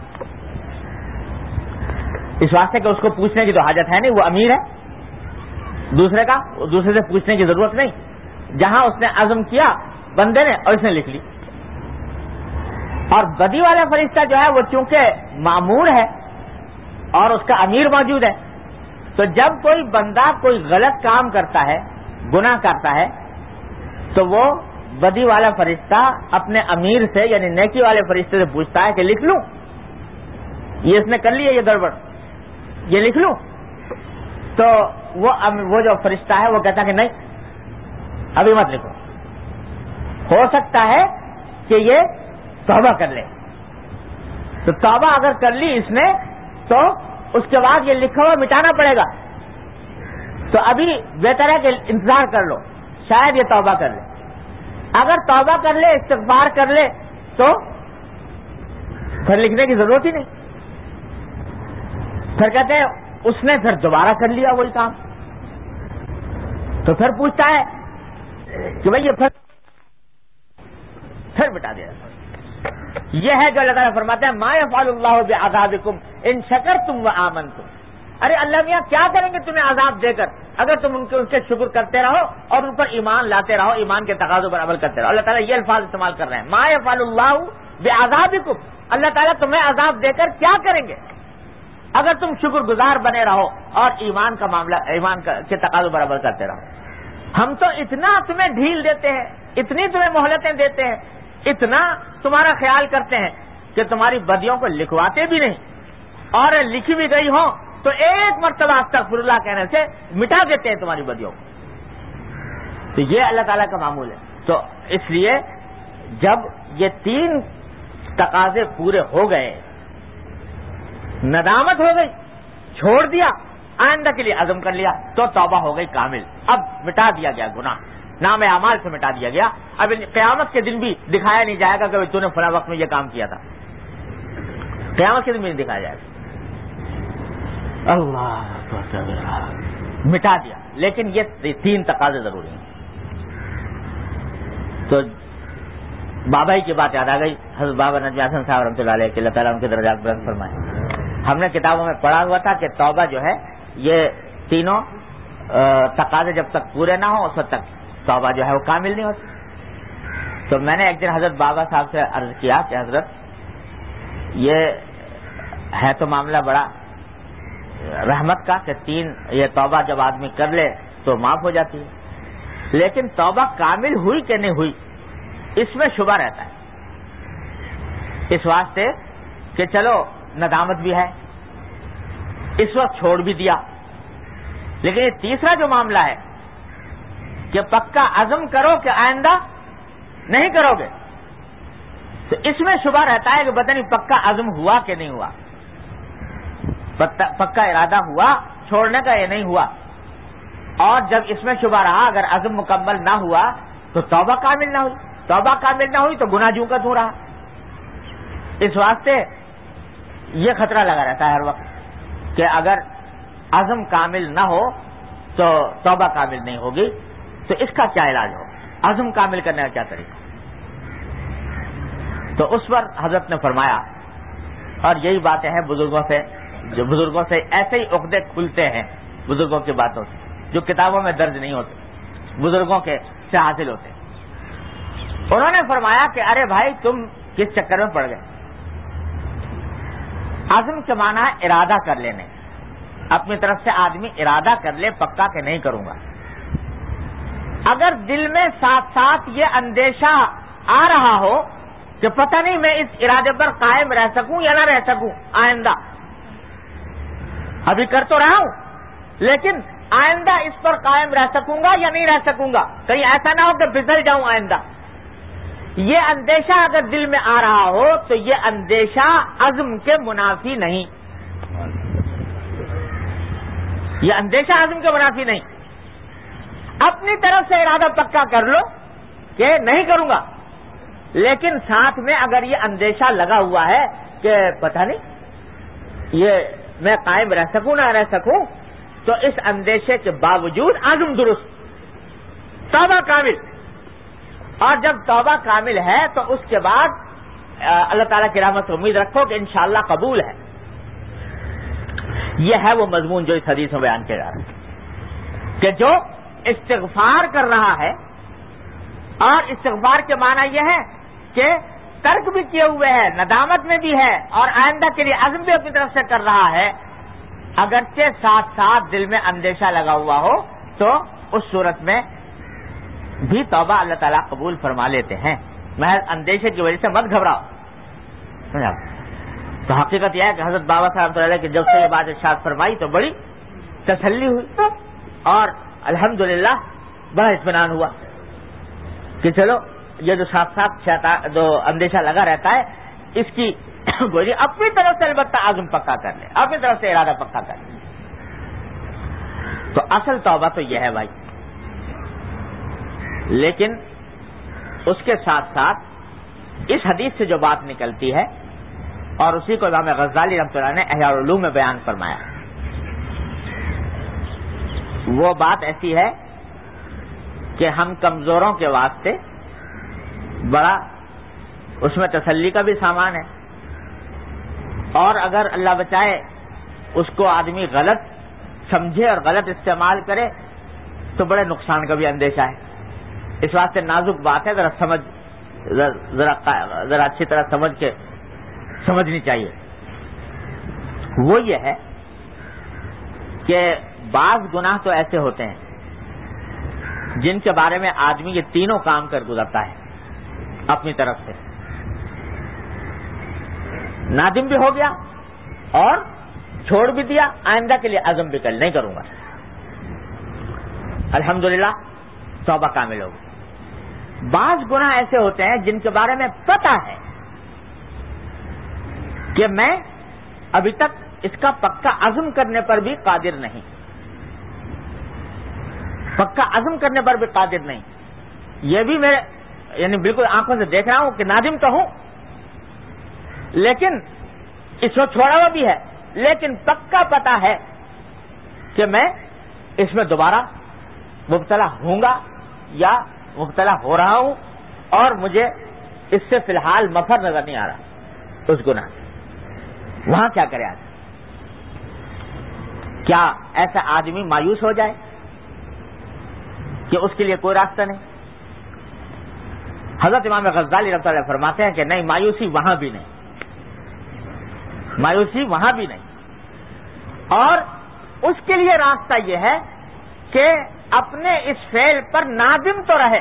اس واسطے کہ اس کو پوچھنے کی تو حاجت ہے نہیں، وہ امیر ہے، دوسرے کا دوسرے سے پوچھنے کی ضرورت نہیں، جہاں اس نے عزم کیا بندے نے اور اس نے لکھ لی۔ اور بدی والا فرشتہ جو ہے وہ چونکہ مامور ہے اور اس کا امیر موجود ہے، تو جب کوئی بندہ کوئی غلط کام کرتا ہے، گناہ کرتا ہے، تو وہ بدی والا فرشتہ اپنے امیر سے یعنی نیکی والے فرشتے سے پوچھتا ہے کہ لکھ لوں، یہ اس نے کر لی ہے یہ گڑبڑ، یہ لکھ لوں؟ تو وہ وہ جو فرشتہ ہے وہ کہتا ہے کہ نہیں، ابھی مت لکھو، ہو سکتا ہے کہ یہ توبہ کر لے۔ تو توبہ اگر کر لی اس نے تو اس کے بعد یہ لکھا ہوا مٹانا پڑے گا، تو ابھی بہتر ہے کہ انتظار کر لو، شاید یہ توبہ کر لے۔ اگر توبہ کر لے، استغفار کر لے تو پھر لکھنے کی ضرورت ہی نہیں. پھر کہتے ہیں اس نے پھر دوبارہ کر لیا وہی کام، تو پھر پوچھتا ہے کہ بھائی یہ پھر پھر مٹا دیا. یہ ہے جو اللہ تعالیٰ فرماتے ہیں ما یفعل اللہ بعذابکم ان شکرتم وآمنتم. ارے اللہ میاں کیا کریں گے تمہیں عذاب دے کر اگر تم ان کے ان کے شکر کرتے رہو اور ان پر ایمان لاتے رہو، ایمان کے تقاضوں پر عمل کرتے رہو. اللہ تعالیٰ یہ الفاظ استعمال کر رہے ہیں، ما یفعل اللہ بعذابکم. اللہ تعالیٰ تمہیں عذاب دے کر کیا کریں گے اگر تم شکر گزار بنے رہو اور ایمان کا معاملہ ایمان کے تقاضوں پر عمل کرتے رہو. ہم تو اتنا تمہیں ڈھیل دیتے ہیں، اتنی تمہیں مہلتیں دیتے ہیں، اتنا تمہارا خیال کرتے ہیں کہ تمہاری بدیوں کو لکھواتے بھی نہیں، اور لکھی بھی گئی ہوں تو ایک مرتبہ استغفر اللہ کہنے سے مٹا دیتے ہیں تمہاری بدیوں کو. تو یہ اللہ تعالیٰ کا معمول ہے. تو اس لیے جب یہ تین تقاضے پورے ہو گئے، ندامت ہو گئی، چھوڑ دیا، آئندہ کے لیے عزم کر لیا، تو توبہ ہو گئی کامل. اب مٹا دیا گیا گناہ، نام اعمال سے مٹا دیا گیا. اب قیامت کے دن بھی دکھایا نہیں جائے گا کہ تو نے فلاں وقت میں یہ کام کیا تھا. قیامت کے دن بھی نہیں دکھایا جائے گا. اللہ مٹا دیا. لیکن یہ تین تقاضے ضروری ہیں. تو بابا ہی کی بات یاد آ گئی، حضرت بابا نجم حسن صاحب رحمۃ اللہ علیہ کہ اللہ تعالیٰ ان کے درجات بلند فرمائے. ہم نے کتابوں میں پڑھا ہوا تھا کہ توبہ جو ہے یہ تینوں تقاضے جب تک پورے نہ ہوں اس وقت تک توبہ جو ہے وہ کامل نہیں ہوتی. تو میں نے ایک دن حضرت بابا صاحب سے عرض کیا کہ حضرت یہ ہے تو معاملہ بڑا رحمت کا کہ تین یہ توبہ جب آدمی کر لے تو معاف ہو جاتی ہے، لیکن توبہ کامل ہوئی کہ نہیں ہوئی اس میں شبہ رہتا ہے. اس واسطے کہ چلو ندامت بھی ہے، اس وقت چھوڑ بھی دیا، لیکن یہ تیسرا جو معاملہ ہے کہ پکا عزم کرو کہ آئندہ نہیں کرو گے، تو اس میں شبہ رہتا ہے کہ پتہ نہیں پکا عزم ہوا کہ نہیں ہوا، پکا ارادہ ہوا چھوڑنے کا یا نہیں ہوا. اور جب اس میں شبہ رہا اگر عزم مکمل نہ ہوا تو توبہ کامل نہ ہوئی، توبہ کامل نہ ہوئی تو گناہ جوں کا توں رہا. اس واسطے یہ خطرہ لگا رہتا ہے ہر وقت کہ اگر عزم کامل نہ ہو تو توبہ کامل نہیں ہوگی. تو اس کا کیا علاج ہو، عزم کامل کرنے کا کیا طریقہ؟ تو اس پر حضرت نے فرمایا، اور یہی باتیں ہیں بزرگوں سے، جو بزرگوں سے ایسے ہی عقدے کھلتے ہیں بزرگوں کی باتوں سے جو کتابوں میں درج نہیں ہوتے، بزرگوں کے سے حاصل ہوتے. انہوں نے فرمایا کہ ارے بھائی تم کس چکر میں پڑ گئے. عزم کے معنی ہے ارادہ کر لینے، اپنی طرف سے آدمی ارادہ کر لے پکا کہ نہیں کروں گا. اگر دل میں ساتھ ساتھ یہ اندیشہ آ رہا ہو کہ پتہ نہیں میں اس ارادے پر قائم رہ سکوں یا نہ رہ سکوں آئندہ، ابھی کر تو رہا ہوں لیکن آئندہ اس پر قائم رہ سکوں گا یا نہیں رہ سکوں گا، کہیں ایسا نہ ہو کہ پھسل جاؤں آئندہ، یہ اندیشہ اگر دل میں آ رہا ہو تو یہ اندیشہ عزم کے منافی نہیں، یہ اندیشہ عزم کے منافی نہیں. اپنی طرف سے ارادہ پکا کر لو کہ نہیں کروں گا، لیکن ساتھ میں اگر یہ اندیشہ لگا ہوا ہے کہ پتہ نہیں یہ میں قائم رہ سکوں نہ رہ سکوں، تو اس اندیشے کے باوجود عزم درست، توبہ کامل. اور جب توبہ کامل ہے تو اس کے بعد اللہ تعالیٰ کی رحمت سے امید رکھو کہ انشاءاللہ قبول ہے. یہ ہے وہ مضمون جو اس حدیث میں بیان کیا جا رہا ہے کہ جو استغفار کر رہا ہے، اور استغفار کے معنی یہ ہے کہ ترک بھی کیے ہوئے ہے، ندامت میں بھی ہے، اور آئندہ کے لیے عزم بھی اپنی طرف سے کر رہا ہے، اگرچہ ساتھ ساتھ دل میں اندیشہ لگا ہوا ہو تو اس صورت میں بھی توبہ اللہ تعالیٰ قبول فرما لیتے ہیں. محض اندیشے کی وجہ سے مت گھبراؤ. تو حقیقت یہ ہے کہ حضرت بابا صاحب علیہ کہ جب سے یہ بات ارشاد فرمائی تو بڑی تسلی ہوئی اور الحمدللہ بڑا اطمینان ہوا کہ چلو یہ جو صاف صاف جو اندیشہ لگا رہتا ہے اس کی گوئی اپنی طرف سے البتہ عزم پکا کر لے، اپنی طرف سے ارادہ پکا کر لے. تو اصل توبہ تو یہ ہے بھائی. لیکن اس کے ساتھ ساتھ اس حدیث سے جو بات نکلتی ہے اور اسی کو امام غزالی رحمۃ اللہ نے احیاء العلوم میں بیان فرمایا، وہ بات ایسی ہے کہ ہم کمزوروں کے واسطے بڑا اس میں تسلی کا بھی سامان ہے، اور اگر اللہ بچائے اس کو آدمی غلط سمجھے اور غلط استعمال کرے تو بڑے نقصان کا بھی اندیشہ ہے۔ اس واسطے نازک بات ہے، ذرا سمجھ ذرا ذرا اچھی طرح سمجھ کے سمجھنی چاہیے۔ وہ یہ ہے کہ بعض گناہ تو ایسے ہوتے ہیں جن کے بارے میں آدمی یہ تینوں کام کر گزرتا ہے اپنی طرف سے، نادم بھی ہو گیا اور چھوڑ بھی دیا، آئندہ کے لیے عزم بھی کر نہیں کروں گا، الحمدللہ توبہ کامل ہو گئی۔ بعض گناہ ایسے ہوتے ہیں جن کے بارے میں پتہ ہے کہ میں ابھی تک اس کا پکا عزم کرنے پر بھی قادر نہیں، پکا عزم کرنے پر بھی قادر نہیں، یہ بھی میرے یعنی بالکل آنکھوں سے دیکھ رہا ہوں کہ نادم تو ہوں، لیکن اس کو چھوڑا ہوا بھی ہے، لیکن پکا پتا ہے کہ میں اس میں دوبارہ مبتلا ہوں گا یا مبتلا ہو رہا ہوں، اور مجھے اس سے فی الحال مفر نظر نہیں آ رہا اس گناہ سے۔ وہاں کیا کرے آدمی؟ کیا ایسا آدمی مایوس ہو جائے کہ اس کے لیے کوئی راستہ نہیں؟ حضرت امام غزالی رحمۃ اللہ فرماتے ہیں کہ نہیں، مایوسی وہاں بھی نہیں، مایوسی وہاں بھی نہیں، اور اس کے لیے راستہ یہ ہے کہ اپنے اس فعل پر نادم تو رہے،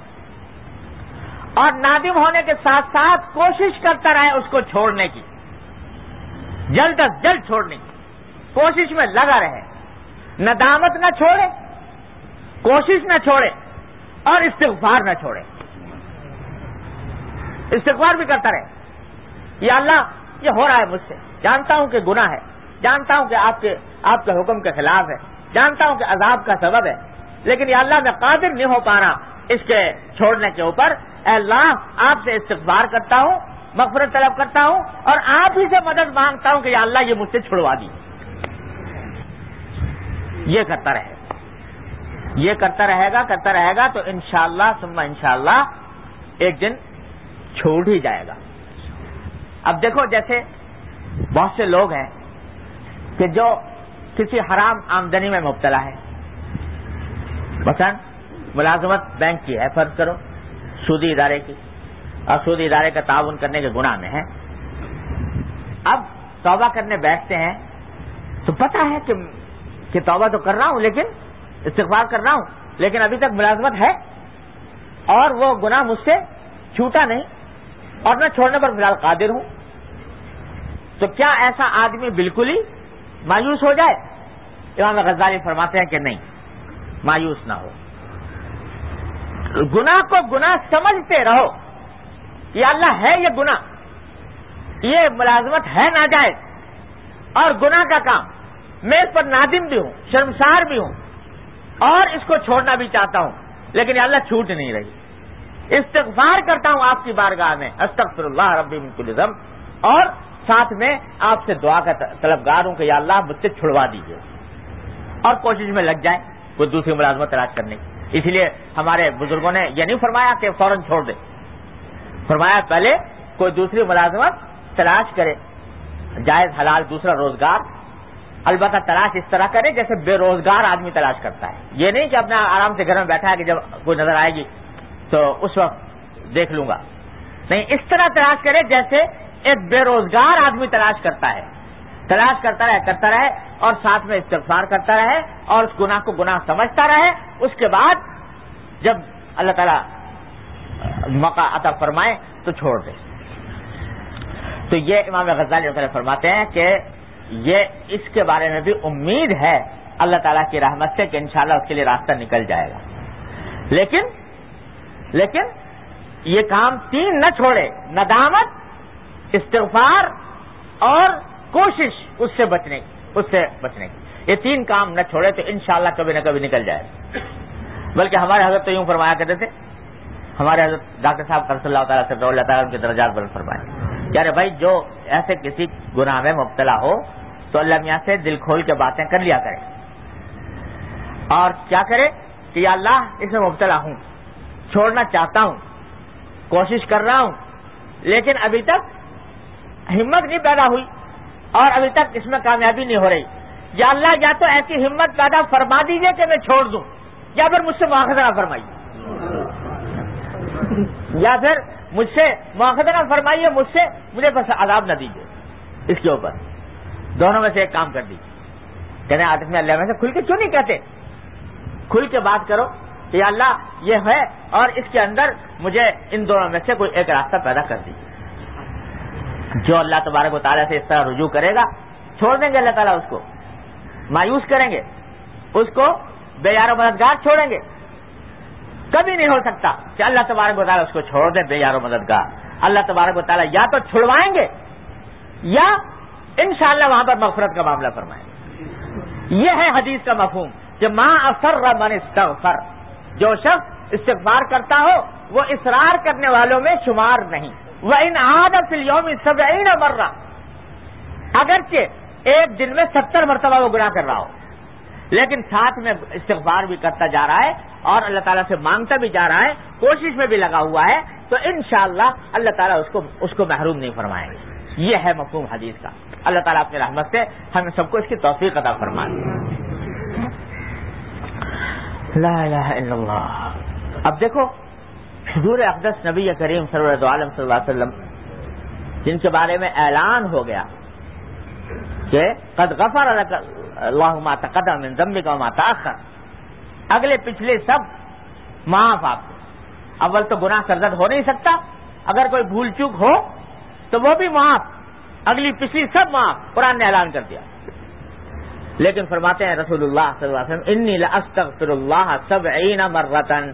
اور نادم ہونے کے ساتھ ساتھ کوشش کرتا رہے اس کو چھوڑنے کی، جلد از جلد چھوڑنے کی کوشش میں لگا رہے، ندامت نہ چھوڑے، کوشش نہ چھوڑے، اور استغفار نہ چھوڑے، استغفار بھی کرتا رہے، یا اللہ یہ ہو رہا ہے مجھ سے، جانتا ہوں کہ گناہ ہے، جانتا ہوں کہ آپ کے آپ کے حکم کے خلاف ہے، جانتا ہوں کہ عذاب کا سبب ہے، لیکن یا اللہ میں قادر نہیں ہو پا رہا اس کے چھوڑنے کے اوپر، اے اللہ آپ سے استغفار کرتا ہوں، مغفرت طلب کرتا ہوں، اور آپ ہی سے مدد مانگتا ہوں کہ یا اللہ یہ مجھ سے چھڑوا دی۔ یہ کرتا رہے گا، یہ کرتا رہے گا کرتا رہے گا تو انشاءاللہ ثم انشاءاللہ ایک دن چھوڑ ہی جائے گا۔ اب دیکھو جیسے بہت سے لوگ ہیں کہ جو کسی حرام آمدنی میں مبتلا ہے، مثلا ملازمت بینک کی ہے فرض کرو، سودی ادارے کی، اور سودی ادارے کا تعاون کرنے کے گناہ میں ہے، اب توبہ کرنے بیٹھتے ہیں تو پتہ ہے کہ کہ توبہ تو کر رہا ہوں، لیکن استغفار کر رہا ہوں، لیکن ابھی تک ملازمت ہے اور وہ گناہ مجھ سے چھوٹا نہیں، اور میں چھوڑنے پر فی الحال قادر ہوں، تو کیا ایسا آدمی بالکل ہی مایوس ہو جائے؟ امام غزالی فرماتے ہیں کہ نہیں، مایوس نہ ہو، گناہ کو گناہ سمجھتے رہو، یا اللہ ہے یہ گناہ، یہ ملازمت ہے ناجائز اور گناہ کا کام، میں اس پر نادم بھی ہوں، شرمسار بھی ہوں، اور اس کو چھوڑنا بھی چاہتا ہوں، لیکن یا اللہ چھوٹ نہیں رہی، استغفار کرتا ہوں آپ کی بارگاہ میں، استغفر اللہ ربی من کل ذنب، اور ساتھ میں آپ سے دعا کا طلبگار ہوں کہ یا اللہ مجھ سے چھڑوا دیجیے، اور کوشش میں لگ جائیں کوئی دوسری ملازمت تلاش کرنے کی۔ اس لیے ہمارے بزرگوں نے یہ نہیں فرمایا کہ فوراً چھوڑ دے، فرمایا پہلے کوئی دوسری ملازمت تلاش کرے، جائز حلال دوسرا روزگار، البتہ تلاش اس طرح کرے جیسے بے روزگار آدمی تلاش کرتا ہے، یہ نہیں کہ اپنا آرام سے گھر میں بیٹھا ہے کہ جب کوئی نظر آئے گی تو اس وقت دیکھ لوں گا، نہیں، اس طرح تلاش کرے جیسے ایک بے روزگار آدمی تلاش کرتا ہے، تلاش کرتا رہے کرتا رہے اور ساتھ میں استغفار کرتا رہے اور اس گناہ کو گناہ سمجھتا رہے، اس کے بعد جب اللہ تعالیٰ موقع عطا فرمائے تو چھوڑ دے۔ تو یہ امام غزالی رحمۃ اللہ فرماتے ہیں کہ یہ اس کے بارے میں بھی امید ہے اللہ تعالیٰ کی رحمت سے کہ انشاءاللہ اس کے لیے راستہ نکل جائے گا، لیکن لیکن یہ کام تین نہ چھوڑے، ندامت، استغفار اور کوشش اس سے بچنے کی اس سے بچنے کی، یہ تین کام نہ چھوڑے تو انشاءاللہ کبھی نہ کبھی نکل جائے گا۔ بلکہ ہمارے حضرت تو یوں فرمایا کرتے تھے ہمارے حضرت ڈاکٹر صاحب قرض اللہ تعالیٰ سے اللہ تعالیٰ ان کے درجات بلند فرمائے. یار بھائی جو ایسے کسی گناہ میں مبتلا ہو تو اللہ میاں سے دل کھول کے باتیں کر لیا کرے, اور کیا کرے کہ یا اللہ اس میں مبتلا ہوں, چھوڑنا چاہتا ہوں, کوشش کر رہا ہوں, لیکن ابھی تک ہمت نہیں پیدا ہوئی اور ابھی تک اس میں کامیابی نہیں ہو رہی. یا اللہ یا تو ایسی ہمت پیدا فرما دیجیے کہ میں چھوڑ دوں, یا پھر مجھ سے مواخذہ نہ فرمائیے, یا پھر مجھ سے مواخذہ نہ فرمائیے, مجھ سے مجھے بس عذاب نہ دیجیے اس کے اوپر. دونوں میں سے ایک کام کر دیجیے. کہنے عاطف میں اللہ میں سے کھل کے کیوں نہیں کہتے, کھل کے بات کرو کہ یا اللہ یہ ہے اور اس کے اندر مجھے ان دونوں میں سے کوئی ایک راستہ پیدا کر دیجیے. جو اللہ تبارک و تعالیٰ سے اس طرح رجوع کرے گا چھوڑ دیں گے اللہ تعالیٰ اس کو, مایوس کریں گے اس کو, بے یار و مددگار چھوڑیں گے. کبھی نہیں ہو سکتا کہ اللہ تبارک و تعالیٰ اس کو چھوڑ دے بے یار و مددگار. اللہ تبارک و تعالیٰ یا تو چھڑوائیں گے یا انشاءاللہ وہاں پر مغفرت کا معاملہ فرمائیں گے. یہ ہے حدیث کا مفہوم کہ ما اصر من استغفر, جو شخص استغفار کرتا ہو وہ اصرار کرنے والوں میں شمار نہیں. وَإِنْ عَادَ فِي الْيَوْمِ سَبْعِينَ مَرَّةً, اگرچہ ایک دن میں ستر مرتبہ وہ گناہ کر رہا ہو لیکن ساتھ میں استغفار بھی کرتا جا رہا ہے اور اللہ تعالیٰ سے مانگتا بھی جا رہا ہے, کوشش میں بھی لگا ہوا ہے, تو انشاءاللہ اللہ تعالیٰ اس کو اس کو محروم نہیں فرمائیں گے. یہ ہے مفہوم حدیث کا. اللہ تعالیٰ اپنی رحمت سے ہم سب کو اس کی توفیق عطا فرمائے. لا الہ الا اللہ. اب دیکھو حضور اقدس نبی کریم سرور عالم صلی اللہ علیہ وسلم جن کے بارے میں اعلان ہو گیا کہ قد غفر لک اللہ ما تقدم من ذنبک وما تاخر, اگلے پچھلے سب معاف آپ کو. اول تو گناہ سرزد ہو نہیں سکتا, اگر کوئی بھول چوک ہو تو وہ بھی معاف, اگلی پچھلی سب معاف, قرآن نے اعلان کر دیا. لیکن فرماتے ہیں رسول اللہ صلی اللہ علیہ وسلم انی لاستغفر اللہ سبعین مرۃ,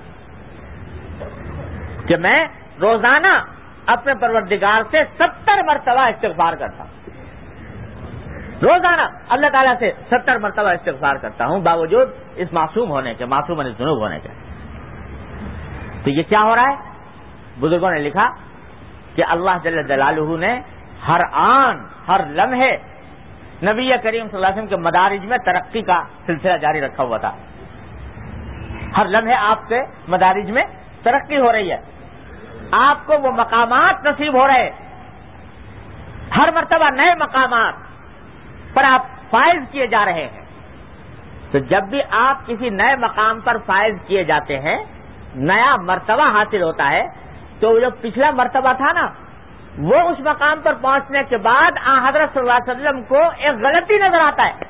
کہ میں روزانہ اپنے پروردگار سے ستر مرتبہ استغفار کرتا ہوں. روزانہ اللہ تعالیٰ سے ستر مرتبہ استغفار کرتا ہوں باوجود اس معصوم ہونے کے, معصوم عن الذنوب ہونے کے. تو یہ کیا ہو رہا ہے؟ بزرگوں نے لکھا کہ اللہ جل جلالہ نے ہر آن ہر لمحے نبی کریم صلی اللہ علیہ وسلم کے مدارج میں ترقی کا سلسلہ جاری رکھا ہوا تھا. ہر لمحے آپ کے مدارج میں ترقی ہو رہی ہے, آپ کو وہ مقامات نصیب ہو رہے, ہر مرتبہ نئے مقامات پر آپ فائز کیے جا رہے ہیں. تو جب بھی آپ کسی نئے مقام پر فائز کیے جاتے ہیں, نیا مرتبہ حاصل ہوتا ہے, تو جو پچھلا مرتبہ تھا نا وہ اس مقام پر پہنچنے کے بعد آن حضرت صلی اللہ علیہ وسلم کو ایک غلطی نظر آتا ہے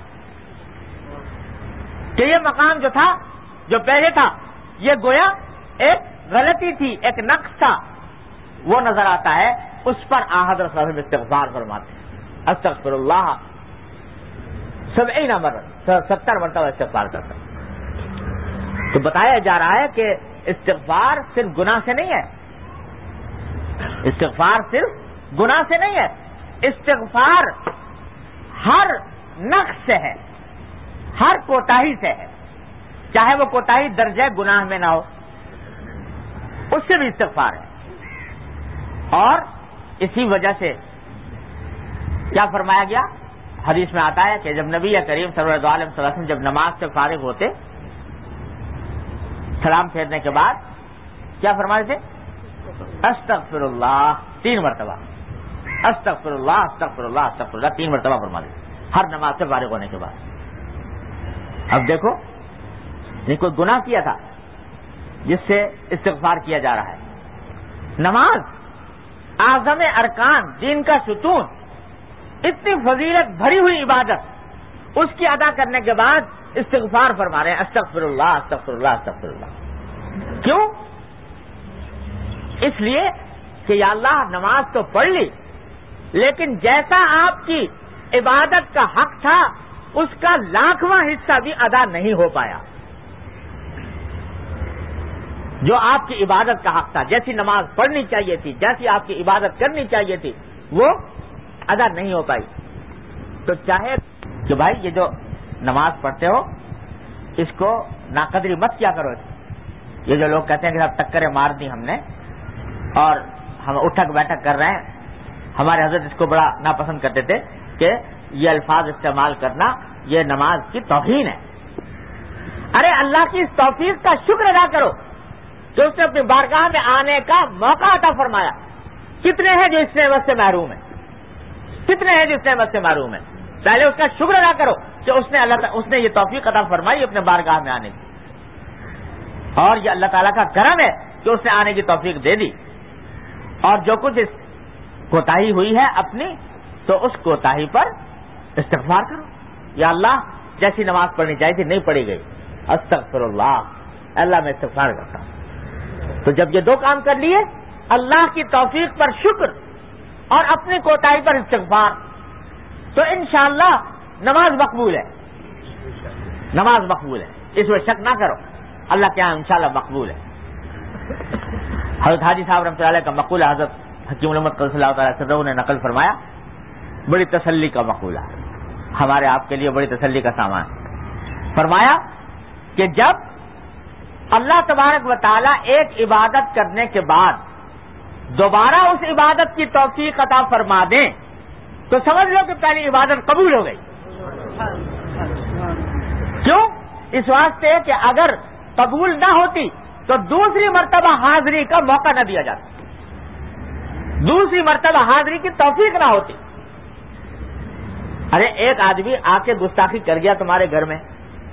کہ یہ مقام جو تھا, جو پہلے تھا, یہ گویا ایک غلطی تھی, ایک نقص تھا, وہ نظر آتا ہے. اس پر آن حضرت صلی اللہ علیہ وسلم استغفار فرماتے ہیں, استغفر اللہ سبعین مرۃ, ستر مرتبہ استغفار کرتا. تو بتایا جا رہا ہے کہ استغفار صرف گناہ سے نہیں ہے, استغفار صرف گناہ سے نہیں ہے, استغفار ہر نقص سے ہے, ہر کوتاہی سے ہے, چاہے وہ کوتاہی درجہ گناہ میں نہ ہو, اس سے بھی استغفار ہے. اور اسی وجہ سے کیا فرمایا گیا, حدیث میں آتا ہے کہ جب نبی کریم سرور عالم صلی اللہ علیہ وسلم جب نماز سے فارغ ہوتے, سلام پھیرنے کے بعد کیا فرماتے تھے؟ استغفر اللہ تین مرتبہ, استغفر اللہ استغفر اللہ استغفر اللہ تین مرتبہ فرماتے ہر نماز سے فارغ ہونے کے بعد. اب دیکھو یہ کوئی گناہ کیا تھا جس سے استغفار کیا جا رہا ہے. نماز اعظم ارکان, دین کا ستون, اتنی فضیلت بھری ہوئی عبادت, اس کی ادا کرنے کے بعد استغفار فرما رہے ہیں استغفر اللہ استغفر اللہ استغفر اللہ. کیوں؟ اس لیے کہ یا اللہ نماز تو پڑھ لی, لیکن جیسا آپ کی عبادت کا حق تھا اس کا لاکھواں حصہ بھی ادا نہیں ہو پایا. جو آپ کی عبادت کا حق تھا, جیسی نماز پڑھنی چاہیے تھی, جیسی آپ کی عبادت کرنی چاہیے تھی, وہ ادا نہیں ہو پائی. تو چاہے کہ بھائی یہ جو نماز پڑھتے ہو اس کو ناقدری مت کیا کرو, یہ جو لوگ کہتے ہیں کہ صاحب ٹکریں مار دی ہم نے اور ہم اٹھک بیٹھک کر رہے ہیں، ہمارے حضرت اس کو بڑا ناپسند کرتے تھے کہ یہ الفاظ استعمال کرنا یہ نماز کی توہین ہے۔ ارے اللہ کی اس توفیق کا شکر ادا کرو جو اس نے اپنی بارگاہ میں آنے کا موقع عطا فرمایا۔ کتنے ہیں جو اس نعمت سے محروم ہیں، کتنے ہیں جو اس نعمت سے محروم ہیں؟ پہلے اس کا شکر ادا کرو کہ اس نے اللہ اس نے یہ توفیق عطا فرمائی اپنے بارگاہ میں آنے کی، اور یہ اللہ تعالیٰ کا کرم ہے کہ اس نے آنے کی توفیق دے دی۔ اور جو کچھ اس کوتاہی ہوئی ہے اپنی، تو اس کوتاہی پر استغفار کرو، یا اللہ جیسی نماز پڑھنی چاہیے تھی نہیں پڑھی گئی، استغفر اللہ، اللہ میں استغفار کرتا ہوں۔ تو جب یہ دو کام کر لیے، اللہ کی توفیق پر شکر اور اپنی کوتاہی پر استغفار، تو انشاءاللہ نماز مقبول ہے، نماز مقبول ہے، اس میں شک نہ کرو، اللہ کے یہاں انشاءاللہ مقبول ہے۔ حضرت حاجی صاحب رحمۃ اللہ علیہ کا مقولہ حضرت حکیم الامت قدس اللہ تعالیٰ سرہ نے نقل فرمایا، بڑی تسلی کا مقولہ، ہمارے آپ کے لیے بڑی تسلی کا سامان۔ فرمایا کہ جب اللہ تبارک و تعالیٰ ایک عبادت کرنے کے بعد دوبارہ اس عبادت کی توفیق عطا فرما دیں تو سمجھ لو کہ پہلی عبادت قبول ہو گئی۔ کیوں؟ اس واسطے کہ اگر قبول نہ ہوتی تو دوسری مرتبہ حاضری کا موقع نہ دیا جاتا، دوسری مرتبہ حاضری کی توفیق نہ ہوتی۔ ارے ایک آدمی آ کے گستاخی کر گیا تمہارے گھر میں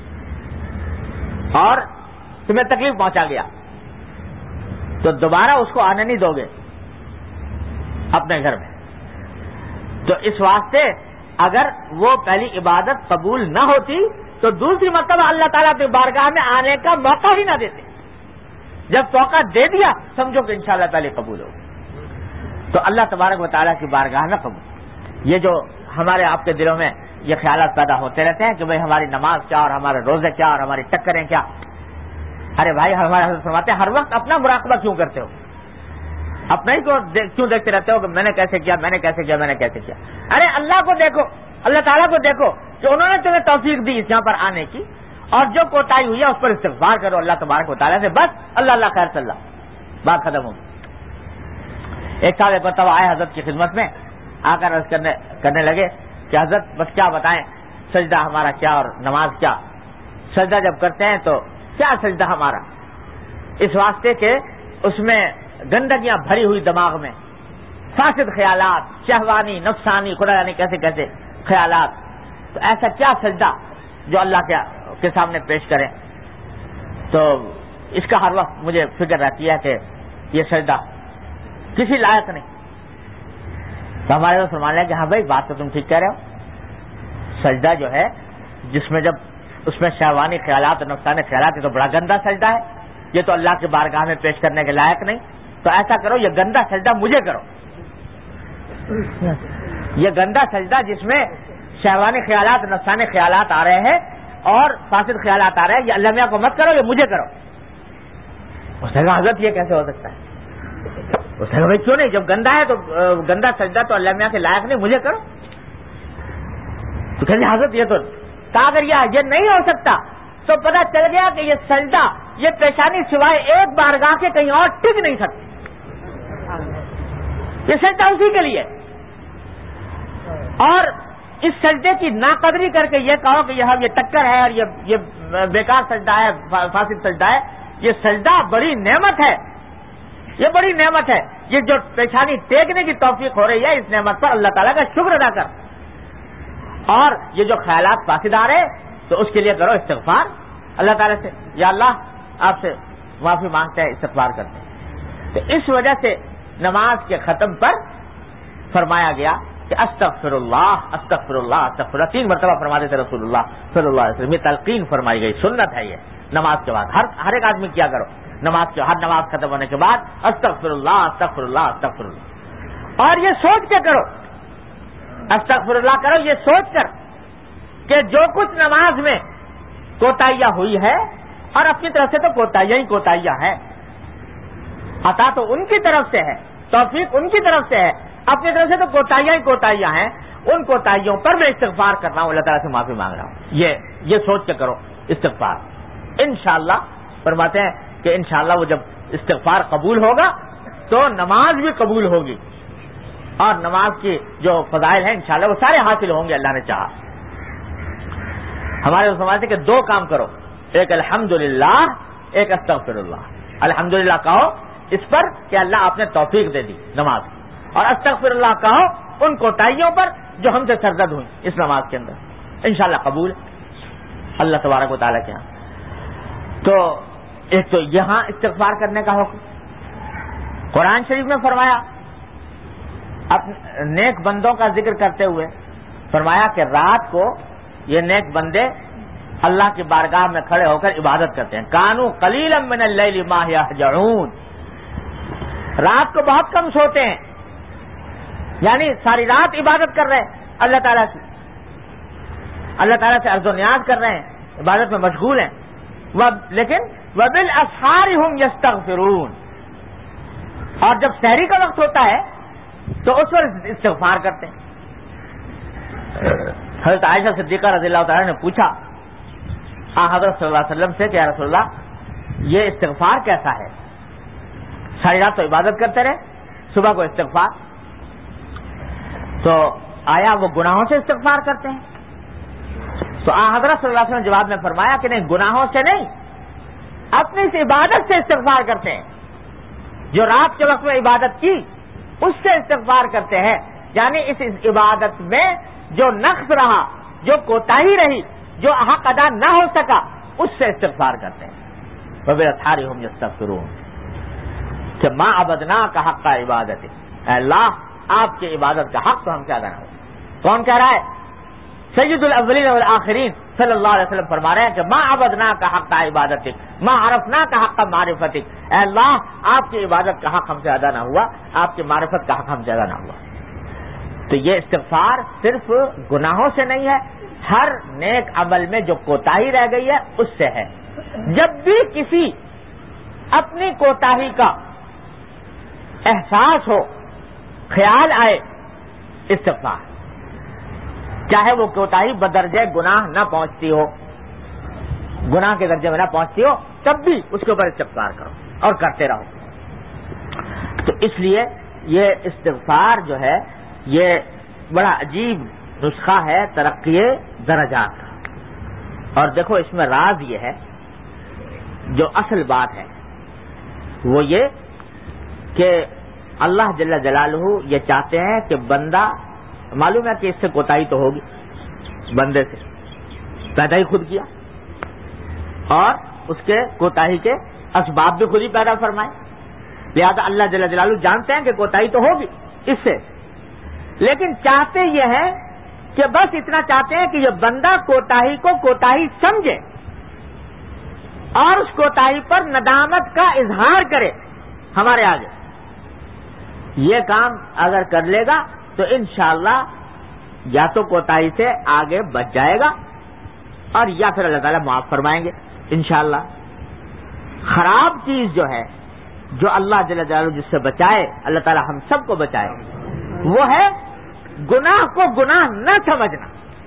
اور تمہیں تکلیف پہنچا گیا، تو دوبارہ اس کو آنے نہیں دو گے اپنے گھر میں۔ تو اس واسطے اگر وہ پہلی عبادت قبول نہ ہوتی تو دوسری مرتبہ اللہ تعالیٰ کی بارگاہ میں آنے کا موقع ہی نہ دیتے۔ جب موقع دے دیا سمجھو کہ انشاءاللہ پہلے قبول ہوگا۔ تو اللہ تبارک و تعالیٰ کی بارگاہ میں قبول۔ یہ جو ہمارے آپ کے دلوں میں یہ خیالات پیدا ہوتے رہتے ہیں کہ بھئی ہماری نماز کیا اور ہمارے روزے کیا اور ہماری ٹکریں کیا۔ ارے بھائی ہمارے حضرت فرماتے ہیں ہر وقت اپنا مراقبہ کیوں کرتے ہو، اپنا ہی کو کیوں دیکھتے رہتے ہو کہ میں نے کیسے کیا میں نے کیسے کیا میں نے کیسے کیا۔ ارے اللہ کو دیکھو، اللہ تعالیٰ کو دیکھو کہ انہوں نے تمہیں توفیق دی اس یہاں پر آنے کی، اور جو کوتاہی ہوئی ہے اس پر استغفار کرو اللہ تبارک و تعالیٰ سے، بس اللہ اللہ خیر صلی اللہ، بات ختم ہوگی۔ ایک صاحب ایک مرتبہ آئے حضرت کی خدمت میں، آ کر عرض کرنے کرنے لگے کہ حضرت بس کیا بتائیں سجدہ ہمارا کیا اور نماز کیا، سجدہ جب کرتے ہیں تو کیا سجدہ ہمارا، اس واسطے کہ اس میں گندگیاں بھری ہوئی دماغ میں، فاسد خیالات، شہوانی نفسانی خدا یعنی کیسے کیسے خیالات، تو ایسا کیا سجدہ جو اللہ کے کے سامنے پیش کریں۔ تو اس کا ہر وقت مجھے فکر رہتی ہے کہ یہ سجدہ کسی لائق نہیں۔ تو ہمارے دوست فرمانے لگے کہ ہاں بھائی بات تو تم ٹھیک کہہ رہے ہو، سجدہ جو ہے جس میں جب اس میں شہوانی خیالات اور نفسانی خیالات ہے تو بڑا گندا سجدہ ہے، یہ تو اللہ کی بارگاہ میں پیش کرنے کے لائق نہیں۔ تو ایسا کرو یہ گندا سجدہ مجھے کرو، یہ گندا سجدہ جس میں شہوانی خیالات نفسانی خیالات آ رہے ہیں اور فاسد خیالات آ رہے ہیں، یہ اللہ میاں کو مت کرو، یہ مجھے کرو۔ اس نے کہا حضرت یہ کیسے ہو سکتا ہے؟ اس نے کہا بھائی کیوں نہیں، جب گندا ہے تو گندا سجدہ تو اللہ میاں کے لائق نہیں، مجھے کرو۔ تو کہتے حضرت یہ تو کہا اگر یہ نہیں ہو سکتا تو پتہ چل گیا کہ یہ سجدہ یہ پیشانی سوائے ایک بارگاہ کے کہیں اور ٹک نہیں سکتی، یہ سجدہ اسی کے لیے۔ اور اس سجدے کی ناقدری کر کے یہ کہو کہ یہ یہ ٹکر ہے اور یہ یہ بیکار سجدہ ہے، فاسد سجدہ ہے، یہ سجدہ بڑی نعمت ہے، یہ بڑی نعمت ہے۔ یہ جو پیشانی ٹیکنے کی توفیق ہو رہی ہے اس نعمت پر اللہ تعالیٰ کا شکر ادا کر۔ اور یہ جو خیالات فاسد آ رہے تو اس کے لیے کرو استغفار اللہ تعالیٰ سے، یا اللہ آپ سے معافی مانگتے ہیں، استغفار کرتے ہیں۔ تو اس وجہ سے نماز کے ختم پر فرمایا گیا کہ استغفر اللہ استغفر اللہ استغفر اللہ، تین مرتبہ فرما دیتے رسول اللہ صلی اللہ علیہ وسلم، یہ تلقین فرمائی گئی، سنت ہے یہ نماز کے بعد، ہر ہر ایک آدمی کیا کرو نماز کے ہر نماز ختم ہونے کے بعد استغفر اللہ استغفر اللہ استغفر اللہ، اور یہ سوچ کے کرو، استغفر اللہ کرو یہ سوچ کر کہ جو کچھ نماز میں کوتاہیاں ہوئی ہے، اور اپنی طرف سے تو کوتاہیاں ہی کوتاہیاں ہیں، عطا تو ان کی طرف سے ہے، توفیق ان کی طرف سے ہے، اپنی طرف سے تو کوتاہیاں ہی کوتاہیاں ہیں، ان کوتاہیوں پر میں استغفار کر رہا ہوں، اللہ تعالیٰ سے معافی مانگ رہا ہوں، یہ یہ سوچ کے کرو استغفار۔ انشاءاللہ فرماتے ہیں کہ انشاءاللہ وہ جب استغفار قبول ہوگا تو نماز بھی قبول ہوگی، اور نماز کی جو فضائل ہیں انشاءاللہ وہ سارے حاصل ہوں گے اللہ نے چاہا۔ ہمارے سمجھتے کہ دو کام کرو، ایک الحمدللہ، ایک استغفر اللہ۔ الحمدللہ کہو اس پر کہ اللہ آپ نے توفیق دے دی نماز کی، اور استغفر اللہ کہو ان کوتاہیوں پر جو ہم سے سرزد ہوئی اس نماز کے اندر، انشاءاللہ قبول اللہ تبارک و تعالیٰ کے یہاں۔ تو ایک تو یہاں استغفار کرنے کا حکم قرآن شریف میں فرمایا، اپنے نیک بندوں کا ذکر کرتے ہوئے فرمایا کہ رات کو یہ نیک بندے اللہ کی بارگاہ میں کھڑے ہو کر عبادت کرتے ہیں۔ کانوا قلیلا من اللیل ما یہجعون، رات کو بہت کم سوتے ہیں، یعنی ساری رات عبادت کر رہے ہیں اللہ تعالیٰ کی، اللہ تعالیٰ سے عرض و نیاز کر رہے ہیں، عبادت میں مشغول ہیں، لیکن وبالاسحار ہم یستغفرون، اور جب سحری کا وقت ہوتا ہے تو اس وقت استغفار کرتے ہیں۔ حضرت عائشہ صدیقہ رضی اللہ تعالیٰ نے پوچھا آن حضرت صلی اللہ علیہ وسلم سے کہ یا رسول اللہ یہ استغفار کیسا ہے؟ ساری رات تو عبادت کرتے رہے، صبح کو استغفار، تو آیا وہ گناہوں سے استغفار کرتے ہیں؟ تو آن حضرت صلی اللہ علیہ وسلم جواب میں فرمایا کہ نہیں، گناہوں سے نہیں، اپنی اس عبادت سے استغفار کرتے ہیں، جو رات کے وقت میں عبادت کی اس سے استغفار کرتے ہیں، یعنی اس عبادت میں جو نقص رہا، جو کوتاہی رہی، جو حق ادا نہ ہو سکا، اس سے استغفار کرتے ہیں۔ وبالاسحار هم یستغفرون، کہ ما عبدناک حق عبادت، اے اللہ آپ کی عبادت کا حق تو ہم سے ادا نہ ہو۔ کون کہہ رہا ہے؟ سید الاولین والآخرین صلی اللہ علیہ وسلم فرما رہے ہیں کہ ما عبدناک حق عبادتک ما عرفناک حق معرفتک، اے اللہ آپ کی عبادت کا حق ہم سے ادا نہ ہوا، آپ کی معرفت کا حق ہم سے ادا نہ ہوا۔ تو یہ استغفار صرف گناہوں سے نہیں ہے، ہر نیک عمل میں جو کوتاہی رہ گئی ہے اس سے ہے۔ جب بھی کسی اپنی کوتاہی کا احساس ہو، خیال آئے، استغفار، چاہے وہ کوتاہی بدرجہ گناہ نہ پہنچتی ہو، گناہ کے درجے میں نہ پہنچتی ہو، تب بھی اس کے اوپر استغفار کرو اور کرتے رہو۔ تو اس لیے یہ استغفار جو ہے یہ بڑا عجیب نسخہ ہے ترقی درجات کا۔ اور دیکھو اس میں راز یہ ہے، جو اصل بات ہے وہ یہ کہ اللہ جل جلالہ یہ چاہتے ہیں کہ بندہ، معلوم ہے کہ اس سے کوتاہی تو ہوگی، بندے سے پیدا ہی خود کیا، اور اس کے کوتاہی کے اسباب بھی خود ہی پیدا فرمائے، لہذا اللہ جل جلالہ جانتے ہیں کہ کوتاہی تو ہوگی اس سے، لیکن چاہتے یہ ہے کہ بس اتنا چاہتے ہیں کہ یہ بندہ کوتاہی کو کوتاہی سمجھے اور اس کوتاہی پر ندامت کا اظہار کرے ہمارے آگے۔ یہ کام اگر کر لے گا تو انشاءاللہ یا تو کوتاہی سے آگے بچ جائے گا، اور یا پھر اللہ تعالیٰ معاف فرمائیں گے انشاءاللہ۔ خراب چیز جو ہے، جو اللہ جل جلالہ جس سے بچائے، اللہ تعالیٰ ہم سب کو بچائے، وہ ہے گناہ کو گناہ نہ سمجھنا،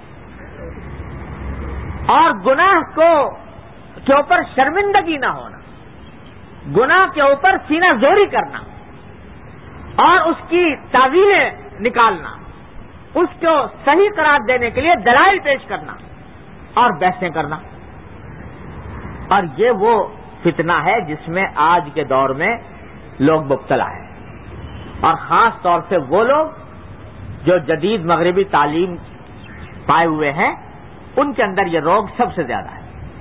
اور گناہ کو کے اوپر شرمندگی نہ ہونا، گناہ کے اوپر سینہ زوری کرنا اور اس کی تعویلیں نکالنا، اس کو صحیح قرار دینے کے لیے دلائل پیش کرنا اور بحثیں کرنا۔ اور یہ وہ فتنہ ہے جس میں آج کے دور میں لوگ مبتلا ہیں، اور خاص طور سے وہ لوگ جو جدید مغربی تعلیم پائے ہوئے ہیں، ان کے اندر یہ روگ سب سے زیادہ ہے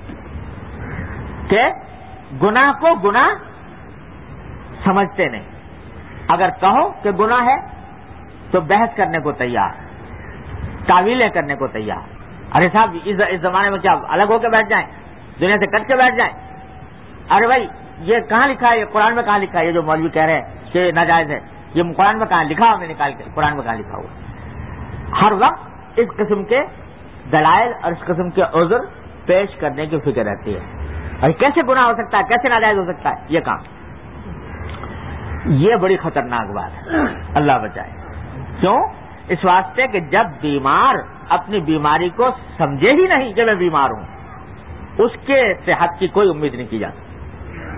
کہ گناہ کو گناہ سمجھتے نہیں، اگر کہو کہ گناہ ہے تو بحث کرنے کو تیار، تعویلیں کرنے کو تیار۔ ارے صاحب اس زمانے میں کیا الگ ہو کے بیٹھ جائیں، دنیا سے کٹ کے بیٹھ جائیں؟ ارے بھائی یہ کہاں لکھا ہے، یہ قرآن میں کہاں لکھا ہے؟ یہ جو مولوی کہہ رہے ہیں کہ ناجائز ہے، یہ قرآن میں کہاں لکھا؟ ہم نے نکال کے قرآن میں کہاں لکھا ہوا؟ ہر وقت اس قسم کے دلائل اور اس قسم کے عذر پیش کرنے کی فکر رہتی ہے، اور کیسے گناہ ہو سکتا ہے، کیسے ناجائز ہو سکتا ہے یہ کام۔ یہ بڑی خطرناک بات ہے، اللہ بچائے۔ کیوں؟ اس واسطے کہ جب بیمار اپنی بیماری کو سمجھے ہی نہیں کہ میں بیمار ہوں، اس کے صحت کی کوئی امید نہیں کی جاتی۔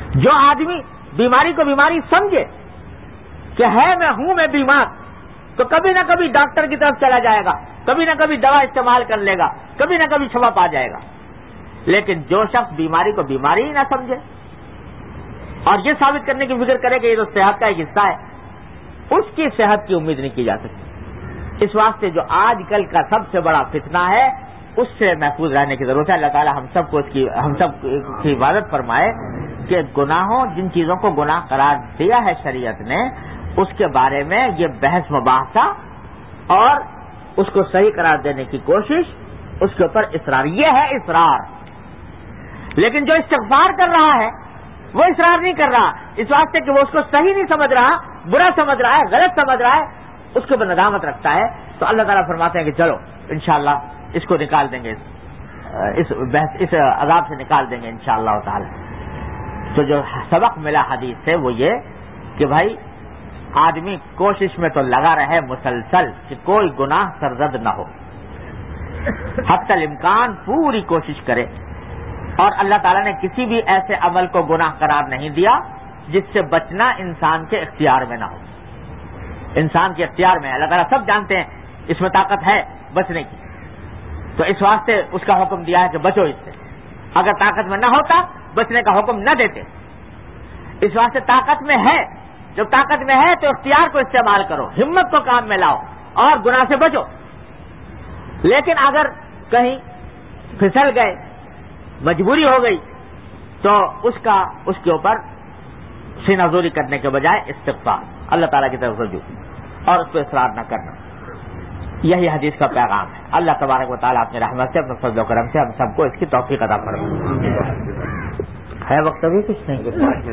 جو آدمی بیماری کو بیماری سمجھے کہ ہے میں ہوں میں بیمار، تو کبھی نہ کبھی ڈاکٹر کی طرف چلا جائے گا، کبھی نہ کبھی دوا استعمال کر لے گا، کبھی نہ کبھی شفا پا جائے گا. لیکن جو شخص بیماری کو بیماری ہی نہ سمجھے اور یہ ثابت کرنے کی فکر کرے کہ یہ تو صحت کا ایک حصہ ہے، اس کی صحت کی امید نہیں کی جا سکتی. اس واسطے جو آج کل کا سب سے بڑا فتنہ ہے اس سے محفوظ رہنے کی ضرورت ہے. اللہ تعالی ہم سب کو اس کی ہم سب کی حفاظت فرمائے کہ گناہوں جن چیزوں کو گناہ قرار دیا ہے شریعت نے اس کے بارے میں یہ بحث مباحثہ اور اس کو صحیح قرار دینے کی کوشش، اس کے اوپر اصرار، یہ ہے اصرار. لیکن جو استغفار کر رہا ہے وہ اصرار نہیں کر رہا، اس واسطے کہ وہ اس کو صحیح نہیں سمجھ رہا، برا سمجھ رہا ہے، غلط سمجھ رہا ہے، اس کے اوپر ندامت رکھتا ہے. تو اللہ تعالیٰ فرماتے ہیں کہ چلو انشاءاللہ اس کو نکال دیں گے، اس بحث اس عذاب سے نکال دیں گے انشاءاللہ تعالی. تو جو سبق ملا حدیث سے وہ یہ کہ بھائی آدمی کوشش میں تو لگا رہے مسلسل کہ کوئی گناہ سرزد نہ ہو، حتی الامکان پوری کوشش کرے. اور اللہ تعالیٰ نے کسی بھی ایسے عمل کو گناہ قرار نہیں دیا جس سے بچنا انسان کے اختیار میں نہ ہو. انسان کے اختیار میں اللہ تعالیٰ سب جانتے ہیں اس میں طاقت ہے بچنے کی، تو اس واسطے اس کا حکم دیا ہے کہ بچو اس سے. اگر طاقت میں نہ ہوتا بچنے کا حکم نہ دیتے. اس واسطے طاقت میں ہے، جب طاقت میں ہے تو اختیار کو استعمال کرو، ہمت کو کام میں لاؤ اور گناہ سے بچو. لیکن اگر کہیں پھسل گئے، مجبوری ہو گئی، تو اس کا اس کے اوپر سینہ زوری کرنے کے بجائے استغفار، اللہ تعالیٰ کی طرف رجوع اور اس پہ اصرار نہ کرنا، یہی حدیث کا پیغام ہے. اللہ تبارک و تعالیٰ اپنی رحمت سے، اپنے فضل و کرم سے ہم سب کو اس کی توفیق عطا فرمائے. ہے وقت ابھی کچھ نہیں؟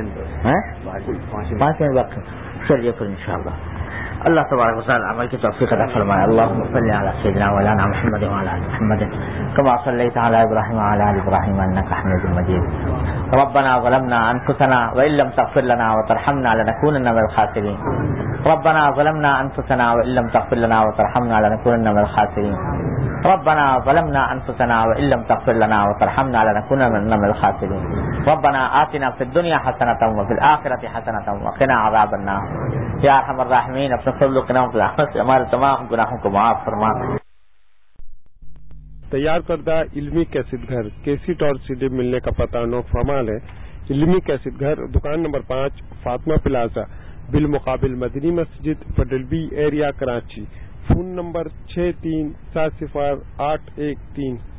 پانچ منٹ وقت. چلیے پھر انشاءاللہ اللہ تبارک و تعالیٰ عمل کی توفیق عطا فرمائے. اللهم صل علی سیدنا مولانا محمد وعلى ال محمد كما صليت على ابراهيم وعلى ال ابراهيم انك حميد مجيد. ربنا ظلمنا انفسنا وان لم تغفر لنا وترحمنا لنكونن من الخاسرين. ربنا ظلمنا انفسنا وان لم تغفر لنا وترحمنا لنكونن من الخاسرين. ربنا ظلمنا انفسنا وان لم تغفر لنا وترحمنا لنكونن من الخاسرين. ربنا آتنا في الدنيا حسنة وفي الآخرة حسنة وقنا عذاب النار. یا ارحم الراحمین اپنے فضل و کرم کی رحمت سے ہمارے تمام گناہوں کو معاف فرما. تیار کردہ علمی کیسٹ گھر کیسٹ اور سی ڈی ملنے کا پتہ نو فرمال ہے. علمی کیسٹ گھر دکان نمبر پانچ فاطمہ پلازا بالمقابل مدنی مسجد پڈلبی ایریا کراچی. فون نمبر چھ تین سات صفر آٹھ ایک تین.